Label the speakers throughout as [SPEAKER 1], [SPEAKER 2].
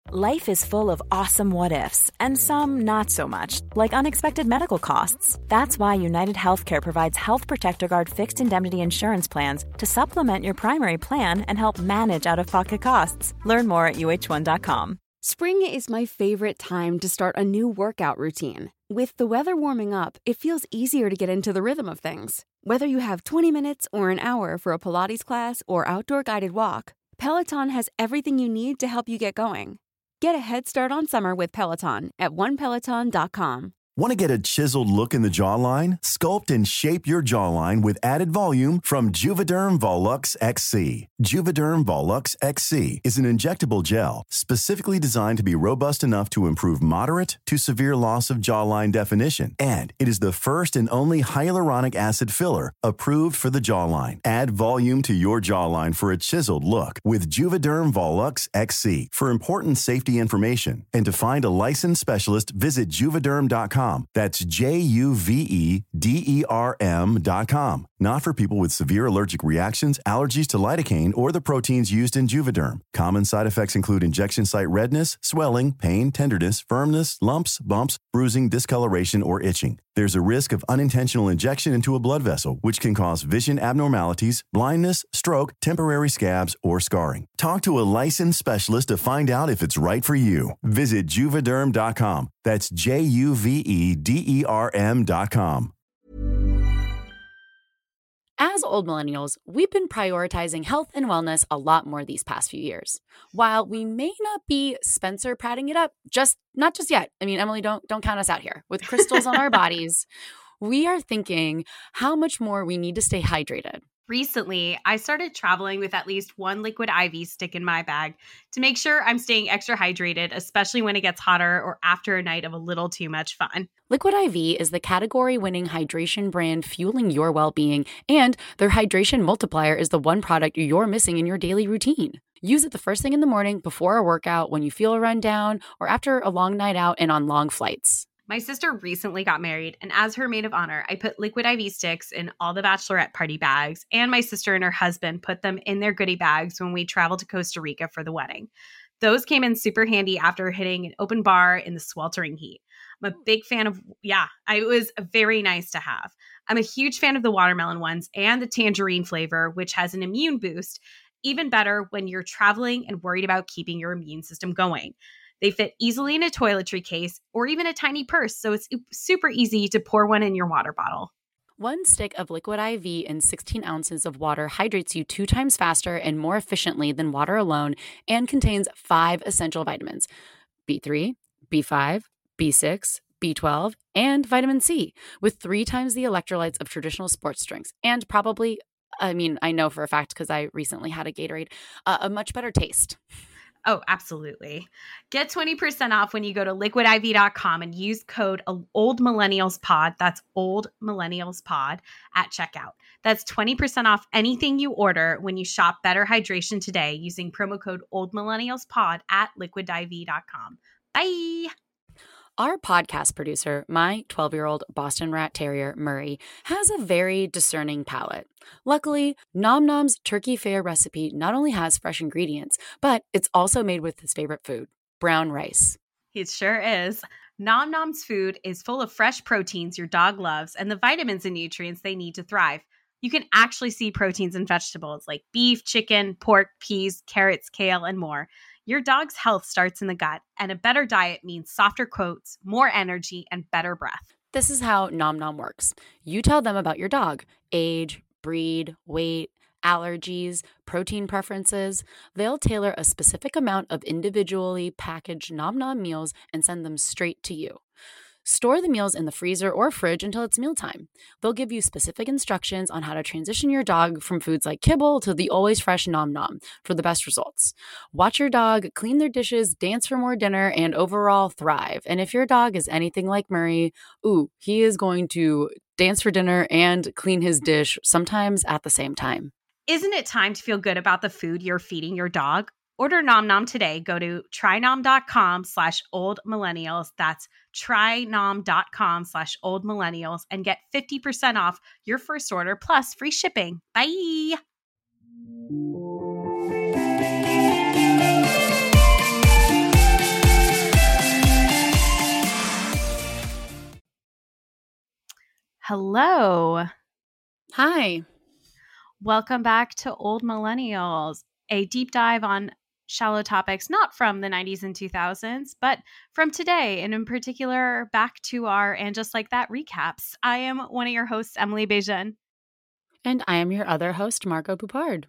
[SPEAKER 1] Life is full of awesome what-ifs, and some not so much, like unexpected medical costs. That's why United Healthcare provides Health Protector Guard fixed indemnity insurance plans to supplement your primary plan and help manage out-of-pocket costs. Learn more at uh1.com.
[SPEAKER 2] Spring is my favorite time to start a new workout routine. With the weather warming up, it feels easier to get into the rhythm of things. Whether you have 20 minutes or an hour for a Pilates class or outdoor guided walk, Peloton has everything you need to help you get going. Get a head start on summer with Peloton at onepeloton.com.
[SPEAKER 3] Want to get a chiseled look in the jawline? Sculpt and shape your jawline with added volume from Juvederm Volux XC. Juvederm Volux XC is an injectable gel specifically designed to be robust enough to improve moderate to severe loss of jawline definition. And it is the first and only hyaluronic acid filler approved for the jawline. Add volume to your jawline for a chiseled look with Juvederm Volux XC. For important safety information and to find a licensed specialist, visit juvederm.com. That's JUVEDERM.com. Not for people with severe allergic reactions, allergies to lidocaine, or the proteins used in Juvederm. Common side effects include injection site redness, swelling, pain, tenderness, firmness, lumps, bumps, bruising, discoloration, or itching. There's a risk of unintentional injection into a blood vessel, which can cause vision abnormalities, blindness, stroke, temporary scabs, or scarring. Talk to a licensed specialist to find out if it's right for you. Visit Juvederm.com. That's JUVEDERM.com.
[SPEAKER 4] As old millennials, we've been prioritizing health and wellness a lot more these past few years. While we may not be Spencer Prattting it up, not just yet. I mean, Emily, don't count us out here. With crystals on our bodies, we are thinking how much more we need to stay hydrated.
[SPEAKER 5] Recently, I started traveling with at least one Liquid IV stick in my bag to make sure I'm staying extra hydrated, especially when it gets hotter or after a night of a little too much fun.
[SPEAKER 4] Liquid IV is the category-winning hydration brand fueling your well-being, and their hydration multiplier is the one product you're missing in your daily routine. Use it the first thing in the morning, before a workout, when you feel a run down, or after a long night out and on long flights.
[SPEAKER 5] My sister recently got married, and as her maid of honor, I put Liquid IV sticks in all the bachelorette party bags, and my sister and her husband put them in their goodie bags when we traveled to Costa Rica for the wedding. Those came in super handy after hitting an open bar in the sweltering heat. I'm a big fan of, it was very nice to have. I'm a huge fan of the watermelon ones and the tangerine flavor, which has an immune boost, even better when you're traveling and worried about keeping your immune system going. They fit easily in a toiletry case or even a tiny purse, so it's super easy to pour one in your water bottle.
[SPEAKER 4] One stick of Liquid IV in 16 ounces of water hydrates you 2 times faster and more efficiently than water alone and contains 5 essential vitamins: B3, B5, B6, B12, and vitamin C, with 3 times the electrolytes of traditional sports drinks, and probably, I know for a fact because I recently had a Gatorade, a much better taste.
[SPEAKER 5] Oh, absolutely. Get 20% off when you go to liquidiv.com and use code OldMillennialsPod. That's OldMillennialsPod at checkout. That's 20% off anything you order when you shop Better Hydration today using promo code OldMillennialsPod at liquidiv.com. Bye.
[SPEAKER 4] Our podcast producer, my 12-year-old Boston Rat Terrier, Murray, has a very discerning palate. Luckily, Nom Nom's Turkey Fare recipe not only has fresh ingredients, but it's also made with his favorite food, brown rice.
[SPEAKER 5] It sure is. Nom Nom's food is full of fresh proteins your dog loves and the vitamins and nutrients they need to thrive. You can actually see proteins in vegetables like beef, chicken, pork, peas, carrots, kale, and more. Your dog's health starts in the gut, and a better diet means softer coats, more energy, and better breath.
[SPEAKER 4] This is how Nom Nom works. You tell them about your dog: age, breed, weight, allergies, protein preferences. They'll tailor a specific amount of individually packaged Nom Nom meals and send them straight to you. Store the meals in the freezer or fridge until it's mealtime. They'll give you specific instructions on how to transition your dog from foods like kibble to the always fresh Nom Nom for the best results. Watch your dog clean their dishes, dance for more dinner, and overall thrive. And if your dog is anything like Murray, he is going to dance for dinner and clean his dish, sometimes at the same time.
[SPEAKER 5] Isn't it time to feel good about the food you're feeding your dog? Order Nom Nom today. Go to trynom.com/oldmillennials. That's trynom.com/oldmillennials and get 50% off your first order plus free shipping. Bye. Hello.
[SPEAKER 4] Hi.
[SPEAKER 5] Welcome back to Old Millennials, a deep dive on shallow topics not from the 90s and 2000s, but from today, and in particular, back to our And Just Like That recaps. I am one of your hosts, Emily Bejan.
[SPEAKER 4] And I am your other host, Margot Poupard.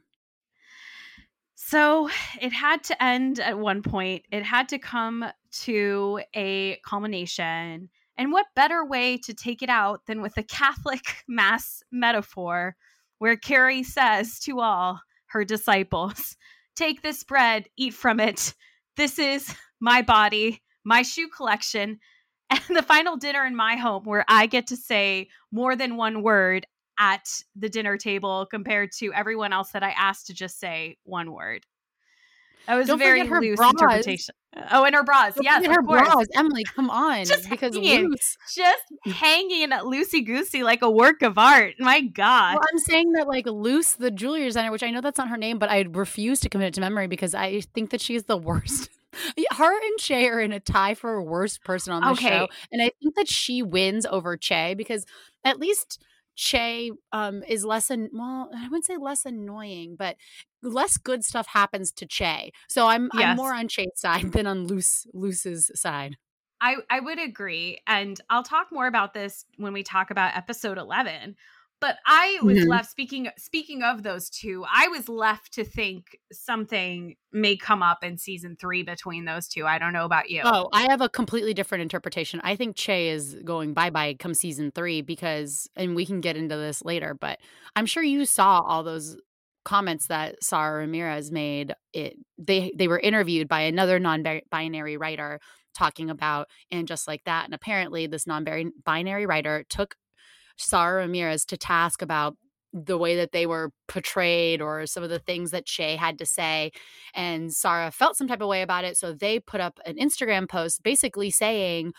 [SPEAKER 5] So it had to end at one point. It had to come to a culmination. And what better way to take it out than with a Catholic Mass metaphor where Carrie says to all her disciples, "Take this bread, eat from it. This is my body, my shoe collection, and the final dinner in my home where I get to say more than one word at the dinner table compared to everyone else that I asked to just say one word." That was
[SPEAKER 4] Don't
[SPEAKER 5] a very
[SPEAKER 4] forget her
[SPEAKER 5] loose
[SPEAKER 4] bras.
[SPEAKER 5] interpretation. Oh, and her bras.
[SPEAKER 4] Don't
[SPEAKER 5] yes,
[SPEAKER 4] forget
[SPEAKER 5] of
[SPEAKER 4] her
[SPEAKER 5] course.
[SPEAKER 4] bras. Emily, come on.
[SPEAKER 5] Just
[SPEAKER 4] because
[SPEAKER 5] hanging.
[SPEAKER 4] loose.
[SPEAKER 5] Just hanging loosey-goosey like a work of art. My God.
[SPEAKER 4] Well, I'm saying that like Luce, the jewelry designer, which I know that's not her name, but I refuse to commit it to memory because I think that she's the worst. Her and Che are in a tie for worst person on the show. And I think that she wins over Che because at least Che is less, I wouldn't say less annoying, but less good stuff happens to Che. So I'm more on Che's side than on Luce's side.
[SPEAKER 5] I would agree. And I'll talk more about this when we talk about episode 11. But I was left, speaking of those two, I was left to think something may come up in season 3 between those two. I don't know about you.
[SPEAKER 4] Oh, I have a completely different interpretation. I think Che is going bye-bye come season 3 because, and we can get into this later, but I'm sure you saw all those comments that Sara Ramirez made. They were interviewed by another non-binary writer talking about And Just Like That. And apparently this non-binary writer took Sara Ramirez to task about the way that they were portrayed or some of the things that Che had to say. And Sara felt some type of way about it. So they put up an Instagram post basically saying,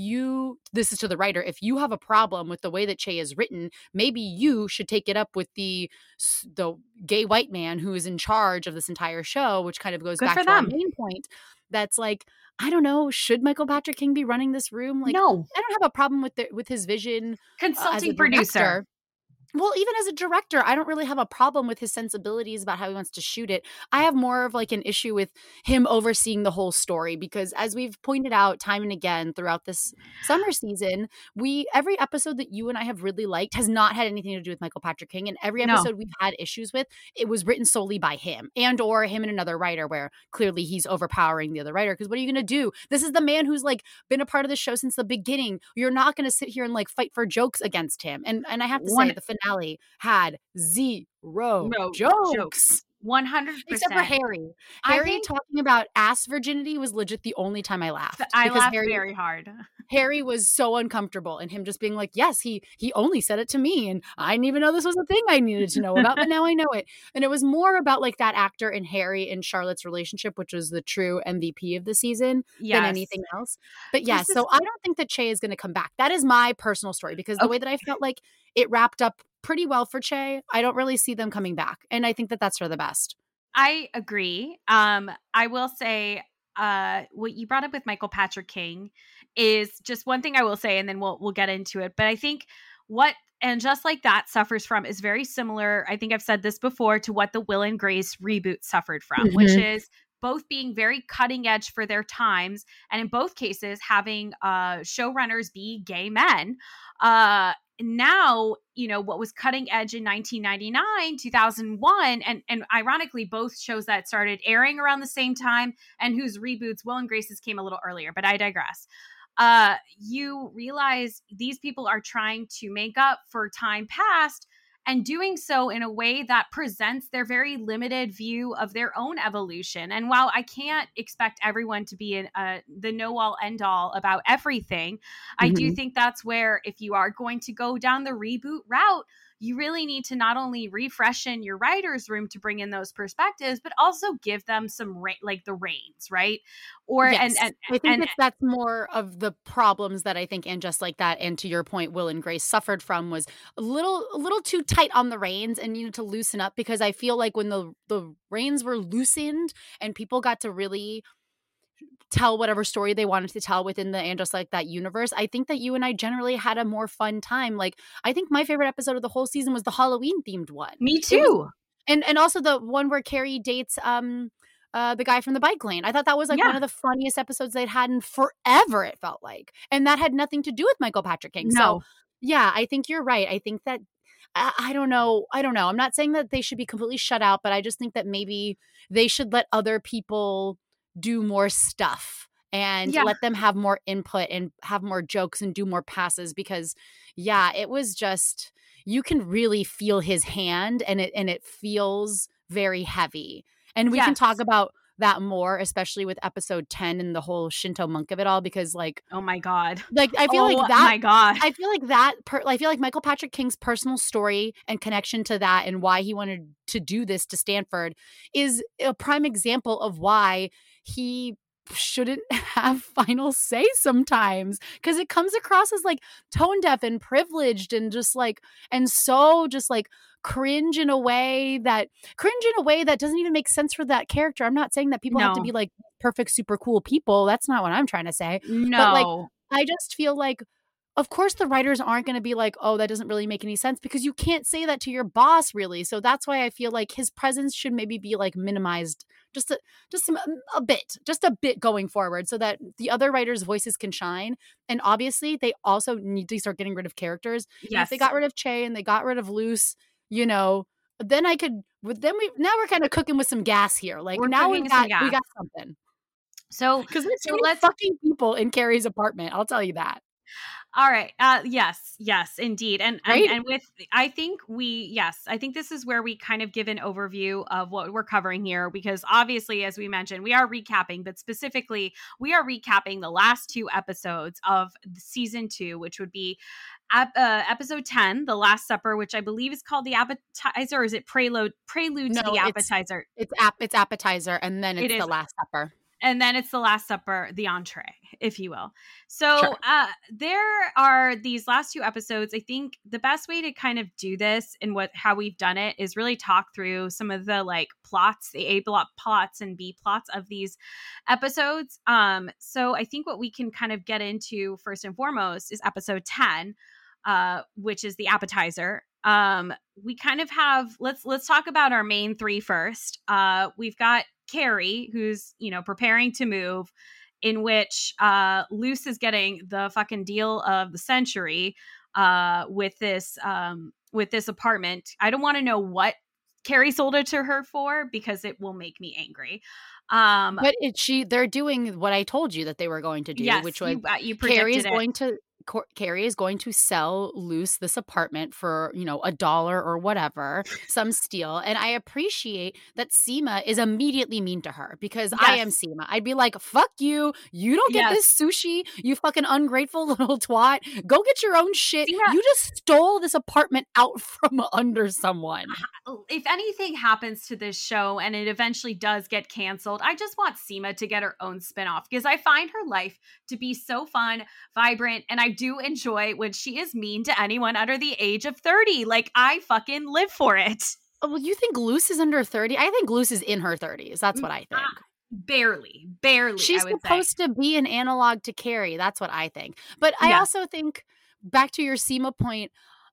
[SPEAKER 4] this is to the writer, if you have a problem with the way that Che is written, maybe you should take it up with the gay white man who is in charge of this entire show, which kind of goes back to our main point. That's like, I don't know, should Michael Patrick King be running this room? Like, no. I don't have a problem with his vision.
[SPEAKER 5] Consulting producer.
[SPEAKER 4] Well, even as a director, I don't really have a problem with his sensibilities about how he wants to shoot it. I have more of like an issue with him overseeing the whole story because as we've pointed out time and again throughout this summer season, every episode that you and I have really liked has not had anything to do with Michael Patrick King. And every episode we've had issues with, it was written solely by him or him and another writer where clearly he's overpowering the other writer. Because what are you going to do? This is the man who's like been a part of the show since the beginning. You're not going to sit here and like fight for jokes against him. And I have to say the finale had zero jokes.
[SPEAKER 5] 100%.
[SPEAKER 4] Except for Harry. Harry talking about ass virginity was legit the only time I laughed.
[SPEAKER 5] I laughed very hard.
[SPEAKER 4] Harry was so uncomfortable and him just being like, yes, he only said it to me and I didn't even know this was a thing I needed to know about, but now I know it. And it was more about like that actor and Harry and Charlotte's relationship, which was the true MVP of the season than anything else. But yeah, so I don't think that Che is going to come back. That is my personal story because the way that I felt like it wrapped up pretty well for Che, I don't really see them coming back. And I think that that's for the best.
[SPEAKER 5] I agree. I will say what you brought up with Michael Patrick King is just one thing I will say, and then we'll get into it. But I think what And Just Like That suffers from is very similar. I think I've said this before to what the Will and Grace reboot suffered from, which is both being very cutting edge for their times. And in both cases, having showrunners be gay men. Now, what was cutting edge in 1999, 2001, and ironically, both shows that started airing around the same time and whose reboots, Will and Grace's, came a little earlier, but I digress. You realize these people are trying to make up for time past and doing so in a way that presents their very limited view of their own evolution. And while I can't expect everyone to be the know-all end-all about everything, I do think that's where, if you are going to go down the reboot route, you really need to not only refreshen your writer's room to bring in those perspectives, but also give them some the reins, right? Or
[SPEAKER 4] yes. and I think that's more of the problems that I think And Just Like That, and to your point, Will and Grace suffered from, was a little too tight on the reins and needed to loosen up, because I feel like when the reins were loosened and people got to really tell whatever story they wanted to tell within the And Just Like That universe. I think that you and I generally had a more fun time. Like, I think my favorite episode of the whole season was the Halloween themed one.
[SPEAKER 5] Me too.
[SPEAKER 4] And also the one where Carrie dates the guy from the bike lane. I thought that was like one of the funniest episodes they'd had in forever, it felt like. And that had nothing to do with Michael Patrick King.
[SPEAKER 5] No.
[SPEAKER 4] So yeah, I think you're right. I think that I don't know. I'm not saying that they should be completely shut out, but I just think that maybe they should let other people do more stuff and let them have more input and have more jokes and do more passes, because it was just, you can really feel his hand, and it feels very heavy. And we can talk about that more, especially with episode 10 and the whole Shinto monk of it all, because like,
[SPEAKER 5] oh my God.
[SPEAKER 4] Like, I feel like that.
[SPEAKER 5] My God.
[SPEAKER 4] I feel like that. I feel like Michael Patrick King's personal story and connection to that and why he wanted to do this to Stanford is a prime example of why he shouldn't have final say sometimes, because it comes across as like tone deaf and privileged and just like, and so just like cringe in a way that doesn't even make sense for that character. I'm not saying that people have to be like perfect, super cool people. That's not what I'm trying to say.
[SPEAKER 5] No.
[SPEAKER 4] But like, I just feel like, of course the writers aren't going to be like, oh, that doesn't really make any sense, because you can't say that to your boss, really. So that's why I feel like his presence should maybe be like minimized just a bit going forward, so that the other writers' voices can shine. And obviously they also need to start getting rid of characters.
[SPEAKER 5] Yes.
[SPEAKER 4] And if they got rid of Che and they got rid of Luce, now we're kind of cooking with some gas here. Like, now we got something.
[SPEAKER 5] So
[SPEAKER 4] because there's too many fucking people in Carrie's apartment, I'll tell you that.
[SPEAKER 5] All right. Yes, indeed. And with, I think this is where we kind of give an overview of what we're covering here, because obviously, as we mentioned, we are recapping, but specifically we are recapping the last 2 episodes of season 2, which would be episode 10, The Last Supper, which I believe is called The Appetizer, or is it Prelude to the Appetizer?
[SPEAKER 4] It's Appetizer, and then it's The Last Supper.
[SPEAKER 5] And then it's The Last Supper, the entree, if you will. So there are these last 2 episodes. I think the best way to kind of do this and how we've done it is really talk through some of the like plots, the A plot plots and B plots of these episodes. So I think what we can kind of get into first and foremost is episode 10, which is The Appetizer. We kind of have, let's talk about our main 3 first. We've got Carrie, who's, preparing to move, in which Luce is getting the fucking deal of the century with this apartment. I don't want to know what Carrie sold it to her for, because it will make me angry. But
[SPEAKER 4] they're doing what I told you that they were going to do, which was
[SPEAKER 5] you predicted
[SPEAKER 4] Carrie is going to sell Luce this apartment for, $1 or whatever, some steal. And I appreciate that Seema is immediately mean to her, because I am Seema. I'd be like, fuck you. You don't get this sushi, you fucking ungrateful little twat. Go get your own shit. Seema, you just stole this apartment out from under someone.
[SPEAKER 5] If anything happens to this show and it eventually does get canceled, I just want Seema to get her own spinoff, because I find her life to be so fun, vibrant, and I do enjoy when she is mean to anyone under the age of 30. Like, I fucking live for it.
[SPEAKER 4] Well, you think Luce is under 30? I think Luce is in her 30s. That's what I think.
[SPEAKER 5] Barely.
[SPEAKER 4] She's supposed to be an analog to Carrie. That's what I think. But I also think, back to your Seema point,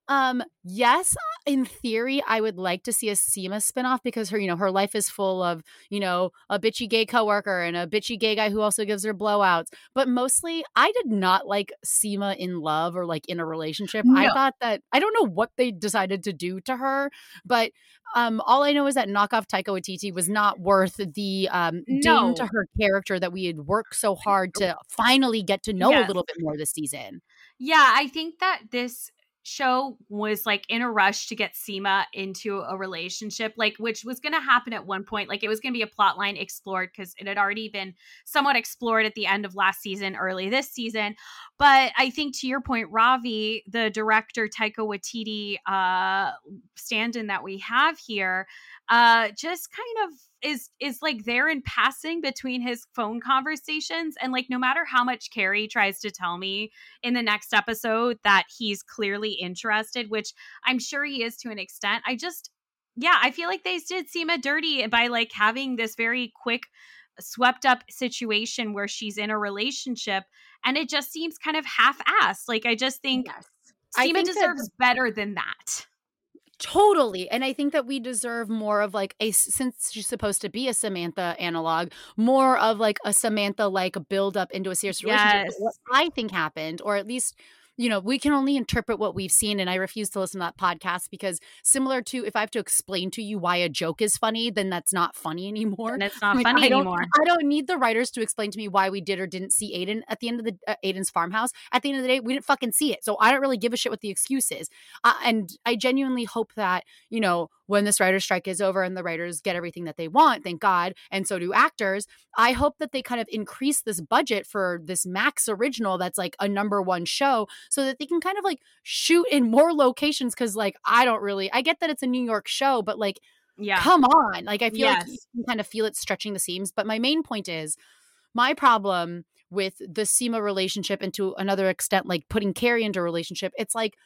[SPEAKER 4] yes, in theory, I would like to see a Seema spinoff, because her life is full of, a bitchy gay coworker and a bitchy gay guy who also gives her blowouts. But mostly, I did not like Seema in love or like in a relationship. No. I thought that, I don't know what they decided to do to her, but all I know is that knockoff Taika Waititi was not worth the ding to her character that we had worked so hard to finally get to know a little bit more this season.
[SPEAKER 5] Yeah, I think that this show was like in a rush to get Seema into a relationship, like, which was going to happen at one point. Like, it was going to be a plot line explored, because it had already been somewhat explored at the end of last season, early this season. But I think, to your point, Ravi, the director Taika Waititi stand-in that we have here, just kind of is like there in passing between his phone conversations. And like, no matter how much Carrie tries to tell me in the next episode that he's clearly interested, which I'm sure he is to an extent, I feel like they did Seema dirty by like having this very quick swept up situation where she's in a relationship and it just seems kind of half-assed. Like, I just think Seema deserves better than that.
[SPEAKER 4] Totally. And I think that we deserve more of like since she's supposed to be a Samantha analog, more of like a Samantha like build up into a serious relationship.
[SPEAKER 5] Yes.
[SPEAKER 4] What I think happened, or at least, you know, we can only interpret what we've seen. And I refuse to listen to that podcast because similar to if I have to explain to you why a joke is funny, then that's not funny anymore.
[SPEAKER 5] And it's not funny anymore.
[SPEAKER 4] I don't need the writers to explain to me why we did or didn't see Aiden at the end of the Aiden's farmhouse. At the end of the day, we didn't fucking see it. So I don't really give a shit what the excuse is. And I genuinely hope that, you know, when this writer's strike is over and the writers get everything that they want, thank God, and so do actors, I hope that they kind of increase this budget for this Max original that's like a #1 show so that they can kind of like shoot in more locations. Cause like, I get that it's a New York show, but like, come on. Like, I feel like you can kind of feel it stretching the seams. But my main point is my problem with the Seema relationship and to another extent, like putting Carrie into a relationship, it's like,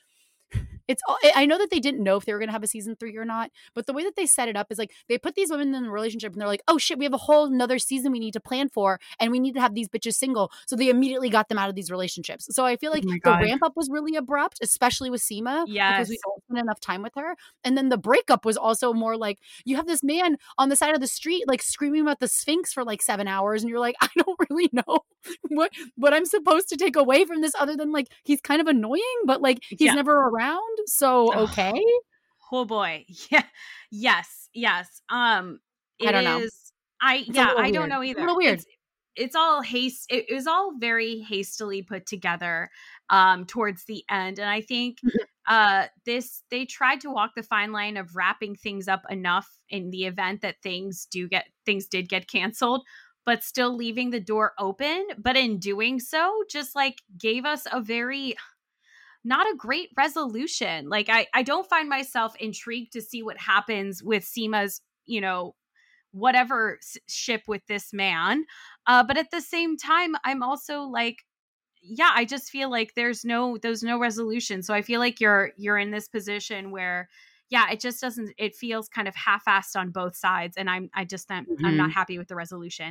[SPEAKER 4] I know that they didn't know if they were going to have a season 3 or not, but the way that they set it up is like they put these women in a relationship and they're like, oh shit, we have a whole nother season we need to plan for and we need to have these bitches single. So they immediately got them out of these relationships. So I feel like the ramp up was really abrupt, especially with Seema, because we don't spend enough time with her. And then the breakup was also more like you have this man on the side of the street like screaming about the Sphinx for like 7 hours and you're like, I don't really know what I'm supposed to take away from this other than like he's kind of annoying, but like he's never around. So okay.
[SPEAKER 5] Oh boy. Yeah. Yes. I don't know. I don't know either.
[SPEAKER 4] A little weird.
[SPEAKER 5] It's all it was all very hastily put together towards the end. And I think they tried to walk the fine line of wrapping things up enough in the event that things did get canceled, but still leaving the door open. But in doing so, just like gave us a very not a great resolution. Like I don't find myself intrigued to see what happens with Seema's, you know, whatever ship with this man. But at the same time, I'm also like, yeah, I just feel like there's no resolution. So I feel like you're in this position where, yeah, it just doesn't, it feels kind of half-assed on both sides. And I'm not happy with the resolution.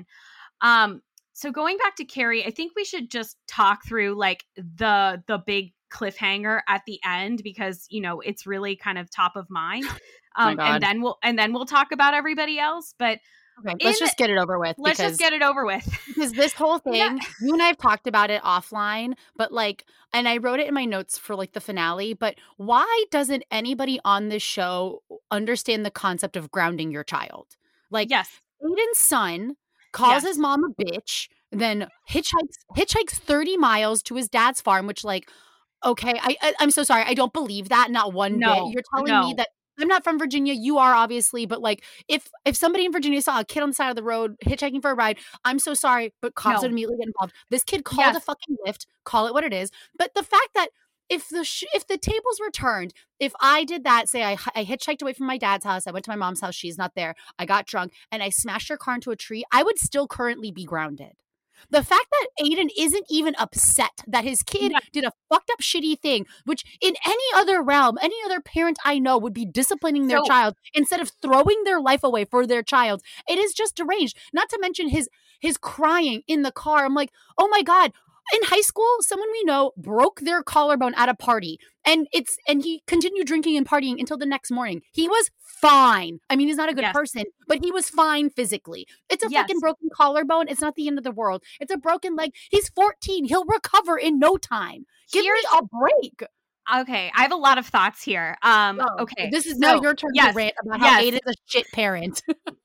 [SPEAKER 5] So going back to Carrie, I think we should just talk through like the big cliffhanger at the end because, you know, it's really kind of top of mind. And then we'll talk about everybody else. But
[SPEAKER 4] okay, let's just get it over with.
[SPEAKER 5] Because
[SPEAKER 4] this whole thing, you and I have talked about it offline, but like, and I wrote it in my notes for like the finale, but why doesn't anybody on this show understand the concept of grounding your child? Like, Aiden's son calls his mom a bitch, then hitchhikes 30 miles to his dad's farm, which like, okay, I'm so sorry. I don't believe that. Not one bit. You're telling me that I'm not from Virginia. You are obviously, but like if somebody in Virginia saw a kid on the side of the road hitchhiking for a ride, I'm so sorry, but cops would immediately get involved. This kid called a fucking Lyft, call it what it is. But the fact that if the tables were turned, if I did that, say I hitchhiked away from my dad's house, I went to my mom's house, she's not there, I got drunk, and I smashed her car into a tree, I would still currently be grounded. The fact that Aiden isn't even upset that his kid did a fucked up shitty thing, which in any other realm, any other parent I know would be disciplining their child instead of throwing their life away for their child. It is just deranged. Not to mention his crying in the car. I'm like, oh my God. In high school, someone we know broke their collarbone at a party and he continued drinking and partying until the next morning. He was fine. I mean, he's not a good person, but he was fine physically. It's a fucking broken collarbone. It's not the end of the world. It's a broken leg. He's 14. He'll recover in no time. Give me a break.
[SPEAKER 5] Okay, I have a lot of thoughts here. Okay.
[SPEAKER 4] This is now your turn to rant about how Aiden's a shit parent.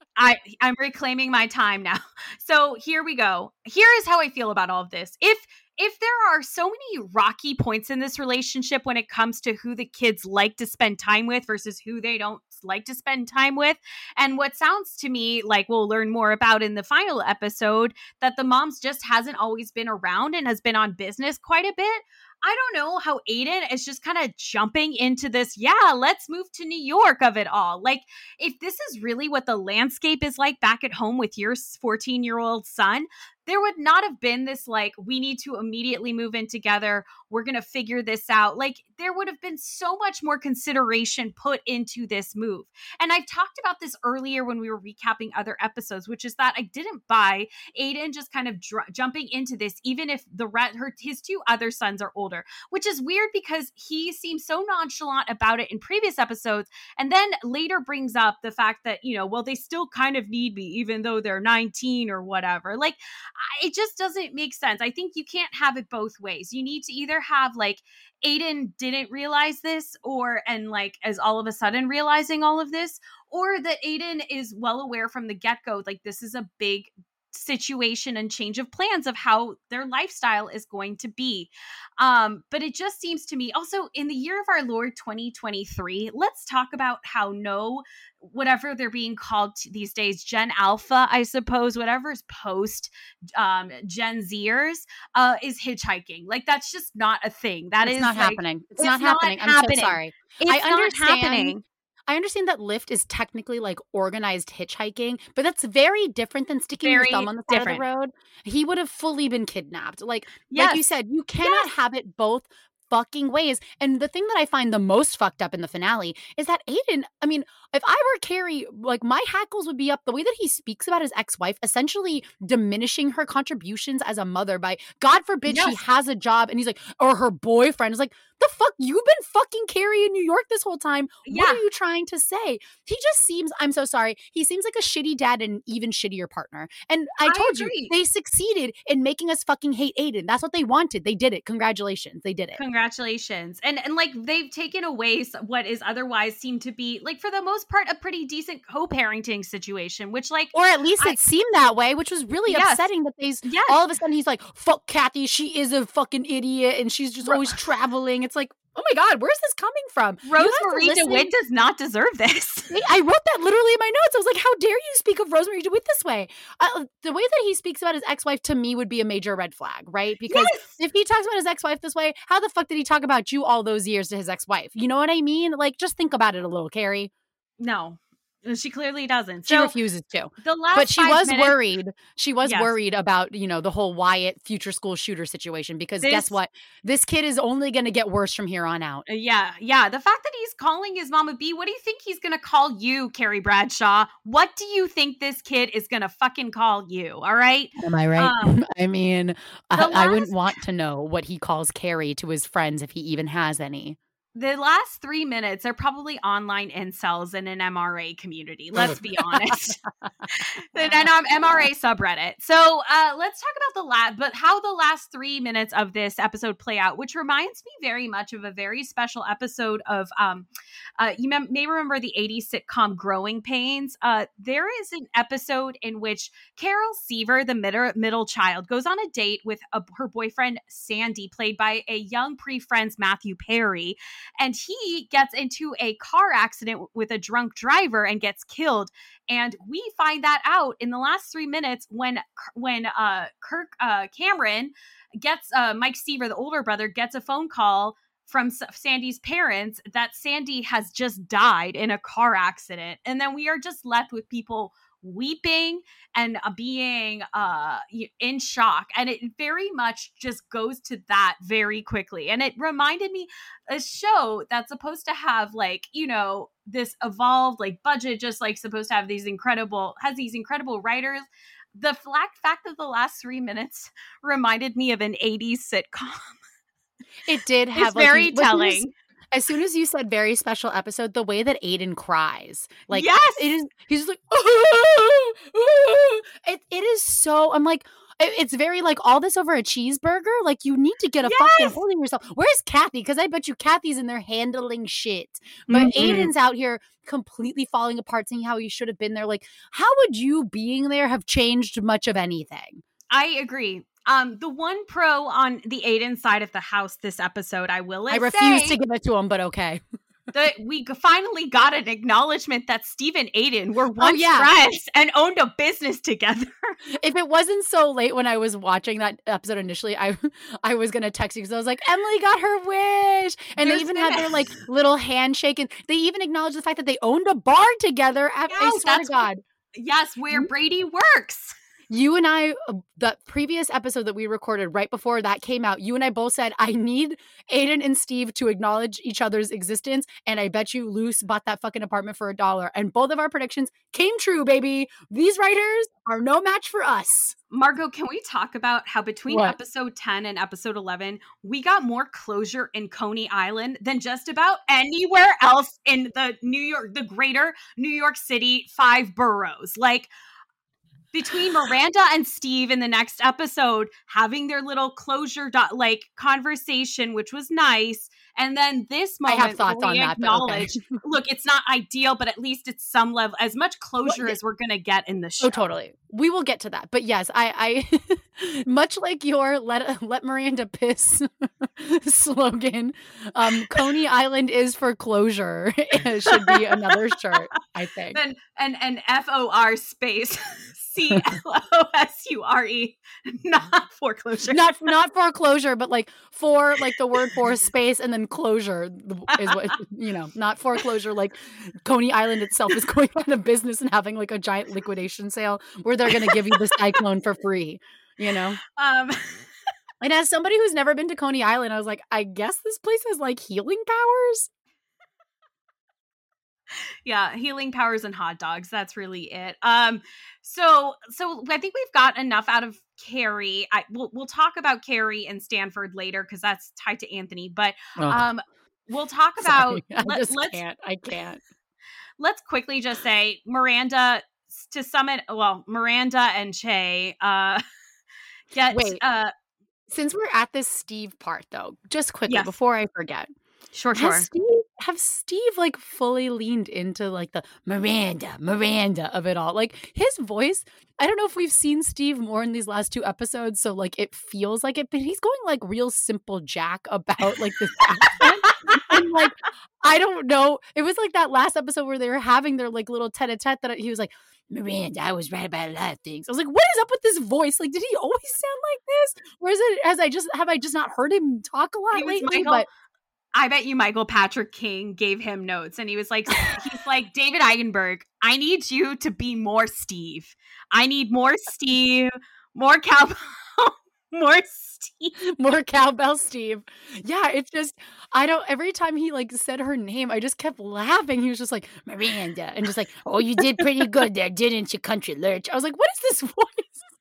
[SPEAKER 5] I'm reclaiming my time now. So here we go. Here is how I feel about all of this. If there are so many rocky points in this relationship when it comes to who the kids like to spend time with versus who they don't like to spend time with, and what sounds to me like we'll learn more about in the final episode, that the mom's just hasn't always been around and has been on business quite a bit, I don't know how Aiden is just kind of jumping into this, let's move to New York of it all. Like, if this is really what the landscape is like back at home with your 14-year-old son, there would not have been this, like, we need to immediately move in together. We're going to figure this out. Like, there would have been so much more consideration put into this move. And I've talked about this earlier when we were recapping other episodes, which is that I didn't buy Aiden just kind of jumping into this, even if his two other sons are older, which is weird because he seems so nonchalant about it in previous episodes. And then later brings up the fact that, well, they still kind of need me, even though they're 19 or whatever. Like, it just doesn't make sense. I think you can't have it both ways. You need to either have like Aiden didn't realize this and like as all of a sudden realizing all of this, or that Aiden is well aware from the get-go, like this is a big situation and change of plans of how their lifestyle is going to be. But it just seems to me also in the year of our Lord 2023, let's talk about how whatever they're being called these days, Gen Alpha, I suppose, whatever's post Gen Zers is hitchhiking. Like that's just not a thing.
[SPEAKER 4] It's not happening. It's not happening. I'm so sorry.
[SPEAKER 5] I understand.
[SPEAKER 4] I understand that Lyft is technically like organized hitchhiking, but that's very different than sticking your thumb on the side of the road. He would have fully been kidnapped. Like you said, you cannot have it both fucking ways. And the thing that I find the most fucked up in the finale is that Aiden, I mean, if I were Carrie, like my hackles would be up the way that he speaks about his ex-wife, essentially diminishing her contributions as a mother by, God forbid she has a job and he's like, or her boyfriend is like, the fuck, you've been fucking Carrie in New York this whole time. What are you trying to say? He just seems, I'm so sorry, he seems like a shitty dad and an even shittier partner. And I told you, they succeeded in making us fucking hate Aiden. That's what they wanted. They did it. Congratulations. They did it.
[SPEAKER 5] Congratulations. And like they've taken away what is otherwise seemed to be like for the most part a pretty decent co-parenting situation, which like,
[SPEAKER 4] or at least it seemed that way, which was really upsetting that all of a sudden he's like, fuck Kathy, she is a fucking idiot and she's just always traveling. It's like, oh my God, where's this coming from?
[SPEAKER 5] Rosemary DeWitt does not deserve this.
[SPEAKER 4] I wrote that literally in my notes. I was like, how dare you speak of Rosemary DeWitt this way? The way that he speaks about his ex-wife to me would be a major red flag, right? Because if he talks about his ex-wife this way, how the fuck did he talk about you all those years to his ex-wife? You know what I mean? Like, just think about it a little, Carrie.
[SPEAKER 5] No. She clearly doesn't.
[SPEAKER 4] She refuses to. But she was worried. She was worried about, the whole Wyatt future school shooter situation because guess what? This kid is only going to get worse from here on out.
[SPEAKER 5] Yeah. The fact that he's calling his mama B, what do you think he's going to call you, Carrie Bradshaw? What do you think this kid is going to fucking call you? All right?
[SPEAKER 4] Am I right? I mean, I wouldn't want to know what he calls Carrie to his friends if he even has any.
[SPEAKER 5] The last 3 minutes are probably online incels in an MRA community. Let's be honest. An MRA subreddit. So let's talk about how the last 3 minutes of this episode play out, which reminds me very much of a very special episode of, you may remember the 80s sitcom Growing Pains. There is an episode in which Carol Seaver, the middle child, goes on a date with her boyfriend, Sandy, played by a young pre-Friends Matthew Perry. And he gets into a car accident with a drunk driver and gets killed. And we find that out in the last 3 minutes when Kirk Cameron gets Mike Seaver, the older brother, gets a phone call from Sandy's parents that Sandy has just died in a car accident. And then we are just left with people weeping and being in shock. And it very much just goes to that very quickly. And it reminded me a show that's supposed to have like, this evolved like budget, just like supposed to have these incredible writers. The fact of the last 3 minutes reminded me of an 80s sitcom.
[SPEAKER 4] It did have
[SPEAKER 5] it's very telling.
[SPEAKER 4] As soon as you said very special episode, the way that Aiden cries, like,
[SPEAKER 5] yes,
[SPEAKER 4] it is, he's just like, it is so, I'm like, it's very like all this over a cheeseburger. Like you need to get a fucking hold of yourself. Where's Kathy? Because I bet you Kathy's in there handling shit. But Aiden's out here completely falling apart, seeing how he should have been there. Like, how would you being there have changed much of anything?
[SPEAKER 5] I agree. The one pro on the Aiden side of the house this episode, I refuse
[SPEAKER 4] to give it to him, but okay.
[SPEAKER 5] we finally got an acknowledgement that Steve and Aiden were once friends and owned a business together.
[SPEAKER 4] If it wasn't so late when I was watching that episode initially, I was going to text you because I was like, Emily got her wish. And they even had their like little handshake. And they even acknowledged the fact that they owned a bar together. I swear to God.
[SPEAKER 5] Yes, where Brady works.
[SPEAKER 4] You and I, the previous episode that we recorded right before that came out, you and I both said, I need Aiden and Steve to acknowledge each other's existence. And I bet you Luce bought that fucking apartment for $1. And both of our predictions came true, baby. These writers are no match for us.
[SPEAKER 5] Margot, can we talk about how between episode 10 and episode 11, we got more closure in Coney Island than just about anywhere else in the greater New York City 5 boroughs? Like, between Miranda and Steve in the next episode having their little closure conversation, which was nice, and then this moment
[SPEAKER 4] I have thoughts on that,
[SPEAKER 5] acknowledge, look, it's not ideal, but at least it's some level, as much closure as we're gonna get in the show.
[SPEAKER 4] Oh, totally. We will get to that, but yes, I much like your let Miranda piss slogan, Coney Island is for closure. It should be another shirt, I think.
[SPEAKER 5] And FOR space CLOSURE, not foreclosure.
[SPEAKER 4] Not foreclosure, but like for like the word for space and then closure is what, not foreclosure. Like Coney Island itself is going out of business and having like a giant liquidation sale where they're going to give you the cyclone for free, And as somebody who's never been to Coney Island, I was like, I guess this place has like healing powers.
[SPEAKER 5] Yeah, healing powers and hot dogs. That's really it. So I think we've got enough out of Carrie. We'll talk about Carrie and Stanford later because that's tied to Anthony. But we'll talk about.
[SPEAKER 4] I can't.
[SPEAKER 5] Let's quickly just say Miranda. To sum it, Miranda and Che get.
[SPEAKER 4] Wait, since we're at this Steve part, though, just quickly before I forget.
[SPEAKER 5] Sure.
[SPEAKER 4] Have Steve like fully leaned into like the Miranda of it all? Like his voice, I don't know if we've seen Steve more in these last 2 episodes, so like it feels like it, but he's going like real simple Jack about like this accent. And like, I don't know. It was like that last episode where they were having their like little tete-a-tete that he was like, Miranda, I was right about a lot of things. I was like, what is up with this voice? Like, did he always sound like this? Or is it, have I just not heard him talk a lot lately?
[SPEAKER 5] I bet you Michael Patrick King gave him notes and he's like, David Eigenberg, I need you to be more Steve. I need more Steve, more cowbell, more Steve.
[SPEAKER 4] More cowbell Steve. Yeah, it's just, every time he like said her name, I just kept laughing. He was just like, Miranda. And just like, oh, you did pretty good there, didn't you, country lurch? I was like, what is this voice?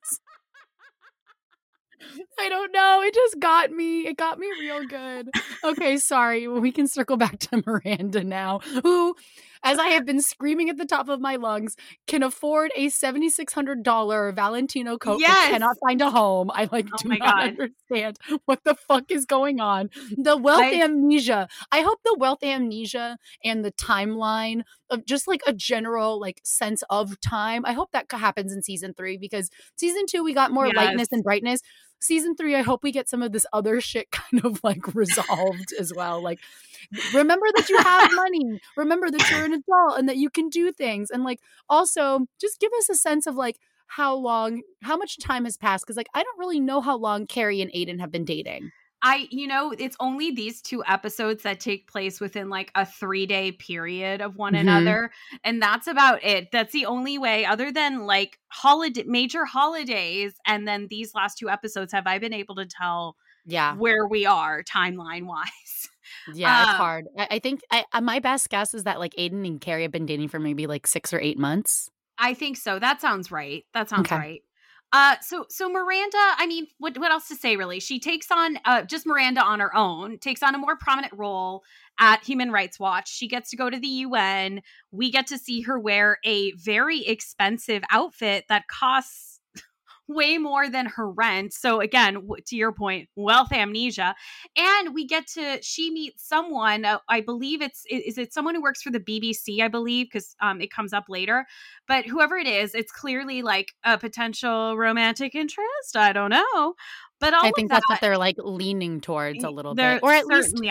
[SPEAKER 4] I don't know. It just got me. It got me real good. Okay, sorry. We can circle back to Miranda now, who, as I have been screaming at the top of my lungs, can afford a $7,600 Valentino coat but cannot find a home. I do not understand what the fuck is going on. The wealth amnesia. I hope the wealth amnesia and the timeline of just like a general like sense of time, I hope that happens in season 3 because season 2 we got more lightness and brightness. Season 3, I hope we get some of this other shit kind of like resolved as well. Like, remember that you have money. Remember that you're an adult and that you can do things. And like, also just give us a sense of like how much time has passed. Cause like, I don't really know how long Carrie and Aiden have been dating.
[SPEAKER 5] It's only these 2 episodes that take place within like a 3-day period of one another. And that's about it. That's the only way other than like major holidays. And then these last 2 episodes have I been able to tell where we are timeline wise.
[SPEAKER 4] Yeah, it's hard. I think my best guess is that like Aiden and Carrie have been dating for maybe like 6 or 8 months.
[SPEAKER 5] I think so. That sounds right. Right. So Miranda, I mean, what else to say, really? She takes on, just Miranda on her own, takes on a more prominent role at Human Rights Watch. She gets to go to the UN. We get to see her wear a very expensive outfit that costs way more than her rent. So again, to your point, wealth amnesia. And she meets someone, I believe is it someone who works for the BBC, I believe, because it comes up later. But whoever it is, it's clearly like a potential romantic interest. I don't know. But
[SPEAKER 4] I think that's what they're like leaning towards a little bit. Or at least,
[SPEAKER 5] yes.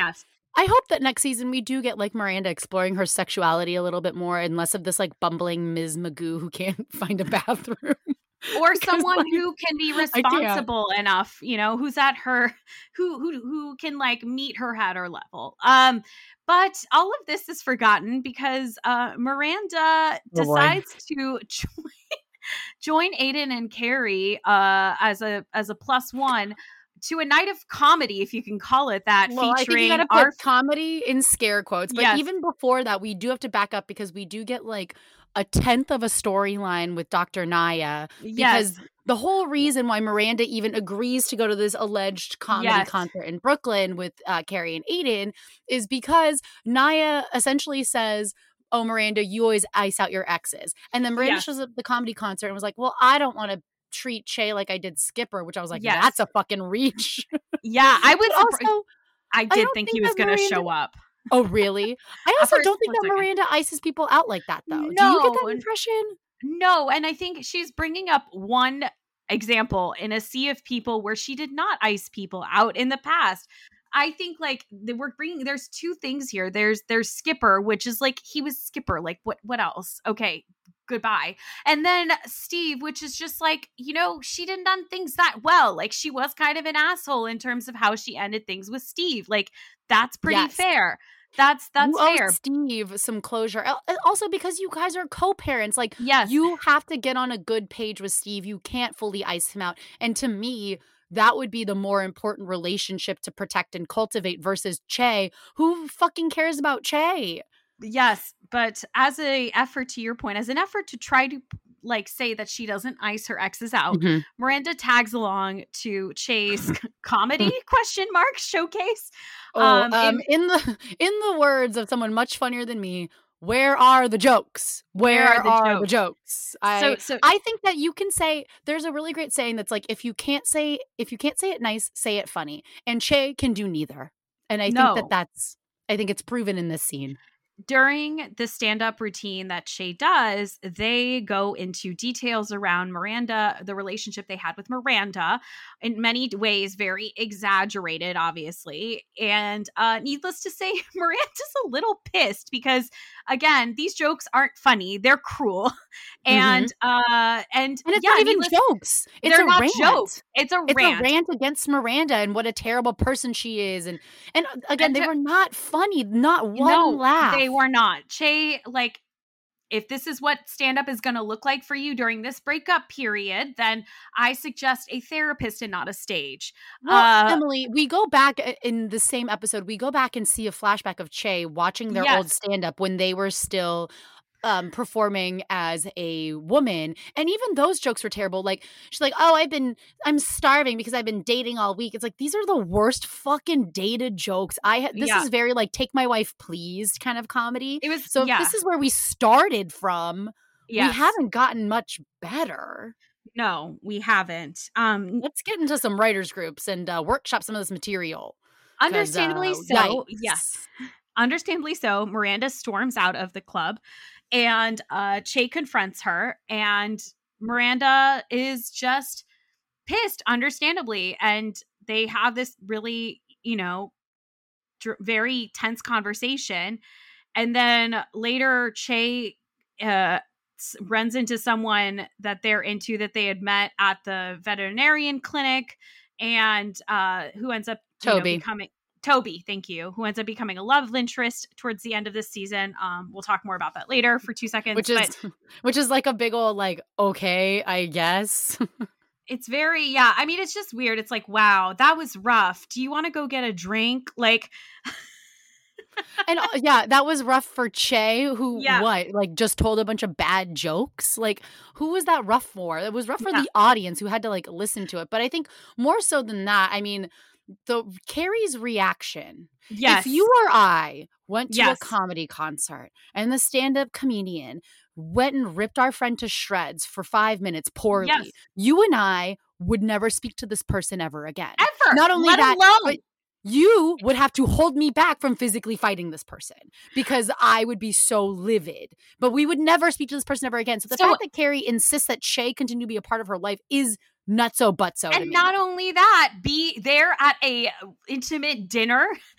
[SPEAKER 4] I hope that next season we do get like Miranda exploring her sexuality a little bit more and less of this like bumbling Ms. Magoo who can't find a bathroom.
[SPEAKER 5] Or someone who can be responsible enough, who's at her, who can like meet her at her level. But all of this is forgotten because Miranda decides to join Aiden and Carrie as a +1 to a night of comedy, if you can call it that.
[SPEAKER 4] Well,
[SPEAKER 5] featuring
[SPEAKER 4] I think you gotta put comedy in scare quotes. But even before that, we do have to back up because we do get like a 10th of a storyline with Dr. Naya. Because the whole reason why Miranda even agrees to go to this alleged comedy concert in Brooklyn with Carrie and Aiden is because Naya essentially says, oh, Miranda, you always ice out your exes. And then Miranda shows up at the comedy concert and was like, well, I don't want to treat Che like I did Skipper, which I was like, that's a fucking reach.
[SPEAKER 5] Yeah, I would
[SPEAKER 4] also.
[SPEAKER 5] I did think he was going to show up.
[SPEAKER 4] Oh, really? I also don't think that Miranda ices people out like that, though. No, do you get that impression?
[SPEAKER 5] No, and I think she's bringing up one example in a sea of people where she did not ice people out in the past. I think like there's two things here. There's Skipper, which is like he was Skipper. Like what else? Okay, goodbye. And then Steve, which is just like, she didn't done things that well. Like she was kind of an asshole in terms of how she ended things with Steve. Like that's pretty fair. That's
[SPEAKER 4] you
[SPEAKER 5] fair.
[SPEAKER 4] Owe Steve some closure. Also because you guys are co-parents. Like you have to get on a good page with Steve. You can't fully ice him out. And to me, that would be the more important relationship to protect and cultivate versus Che. Who fucking cares about Che?
[SPEAKER 5] Yes, but as an effort to your point, as an effort to try to like say that she doesn't ice her exes out, Miranda tags along to Che's comedy ? Showcase.
[SPEAKER 4] In the words of someone much funnier than me, where are the jokes? Where are the jokes? I think that you can say there's a really great saying that's like if you can't say it nice, say it funny. And Che can do neither. And I think it's proven in this scene.
[SPEAKER 5] During the stand-up routine that Che does, they go into details around Miranda, the relationship they had with Miranda, in many ways very exaggerated, obviously. And needless to say, Miranda's a little pissed because, again, these jokes aren't funny; they're cruel. And it's
[SPEAKER 4] not even jokes. It's a rant.
[SPEAKER 5] Jokes. It's a
[SPEAKER 4] rant against Miranda and what a terrible person she is. And again, they were not funny. Not one laugh.
[SPEAKER 5] They were not. Che, like, if this is what stand-up is going to look like for you during this breakup period, then I suggest a therapist and not a stage.
[SPEAKER 4] Well, Emily, we go back in the same episode, we go back and see a flashback of Che watching their old stand-up when they were still performing as a woman, and even those jokes were terrible. Like she's like, oh, I'm starving because I've been dating all week. It's like these are the worst fucking dated jokes. This is very like take my wife please kind of comedy. It was so this is where we started from. We haven't gotten much better.
[SPEAKER 5] No, we haven't.
[SPEAKER 4] Let's get into some writers groups and workshop some of this material.
[SPEAKER 5] Understandably so. Yes. Understandably so. Miranda storms out of the club. And Che confronts her, and Miranda is just pissed, understandably. And they have this really, very tense conversation. And then later, Che runs into someone that they're into that they had met at the veterinarian clinic, and who ends up becoming Toby, thank you, who ends up becoming a love interest towards the end of this season. We'll talk more about that later for 2 seconds.
[SPEAKER 4] Which is like a big old like, okay, I guess.
[SPEAKER 5] It's very, I mean, it's just weird. It's like, wow, that was rough. Do you want to go get a drink? Like,
[SPEAKER 4] and that was rough for Che, who like just told a bunch of bad jokes. Like, who was that rough for? It was rough for the audience who had to like listen to it. But I think more so than that, I mean, Carrie's reaction. Yes. If you or I went to a comedy concert and the stand-up comedian went and ripped our friend to shreds for 5 minutes poorly, you and I would never speak to this person ever again.
[SPEAKER 5] Ever.
[SPEAKER 4] Not only but you would have to hold me back from physically fighting this person because I would be so livid. But we would never speak to this person ever again. So the fact that Carrie insists that Che continue to be a part of her life is nutso butso.
[SPEAKER 5] And not only that, be there at a intimate dinner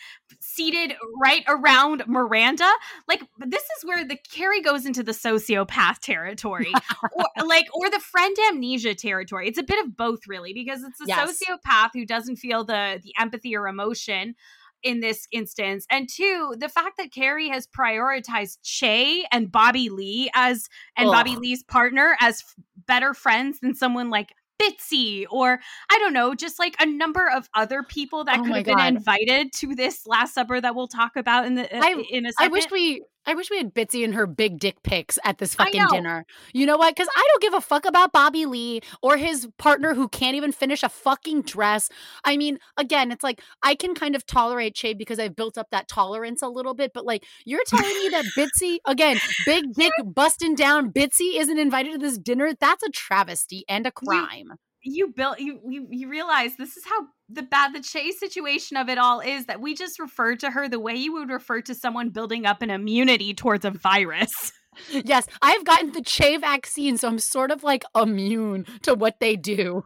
[SPEAKER 5] seated right around Miranda. Like, this is where the Carrie goes into the sociopath territory or the friend amnesia territory. It's a bit of both, really, because it's a sociopath who doesn't feel the empathy or emotion in this instance. And two, the fact that Carrie has prioritized Che and Bobby Lee Bobby Lee's partner as better friends than someone like Bitsy, or I don't know, just like a number of other people that could have been invited to this Last Supper that we'll talk about in a second.
[SPEAKER 4] I wish we had Bitsy and her big dick pics at this fucking dinner. You know what? Because I don't give a fuck about Bobby Lee or his partner who can't even finish a fucking dress. I mean, again, it's like I can kind of tolerate Che because I've built up that tolerance a little bit. But like, you're telling me that Bitsy, again, big dick busting down Bitsy isn't invited to this dinner? That's a travesty and a crime.
[SPEAKER 5] You realize this is how the Che situation of it all is, that we just refer to her the way you would refer to someone building up an immunity towards a virus.
[SPEAKER 4] Yes, I've gotten the Che vaccine, so I'm sort of like immune to what they do.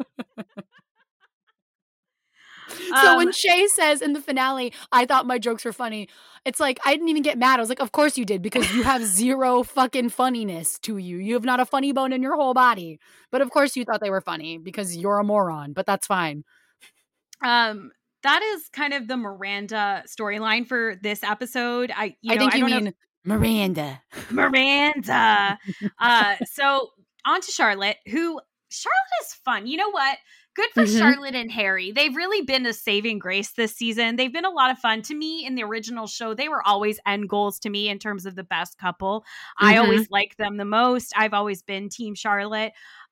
[SPEAKER 4] So when Che says in the finale, I thought my jokes were funny, it's like, I didn't even get mad. I was like, of course you did, because you have zero fucking funniness to you. You have not a funny bone in your whole body. But of course you thought they were funny because you're a moron, but that's fine.
[SPEAKER 5] That is kind of the Miranda storyline for this episode. I think
[SPEAKER 4] you mean Miranda.
[SPEAKER 5] Miranda. So on to Charlotte is fun. You know what? Good for Charlotte and Harry. They've really been a saving grace this season. They've been a lot of fun. To me, in the original show, they were always end goals to me in terms of the best couple. I always liked them the most. I've always been Team Charlotte.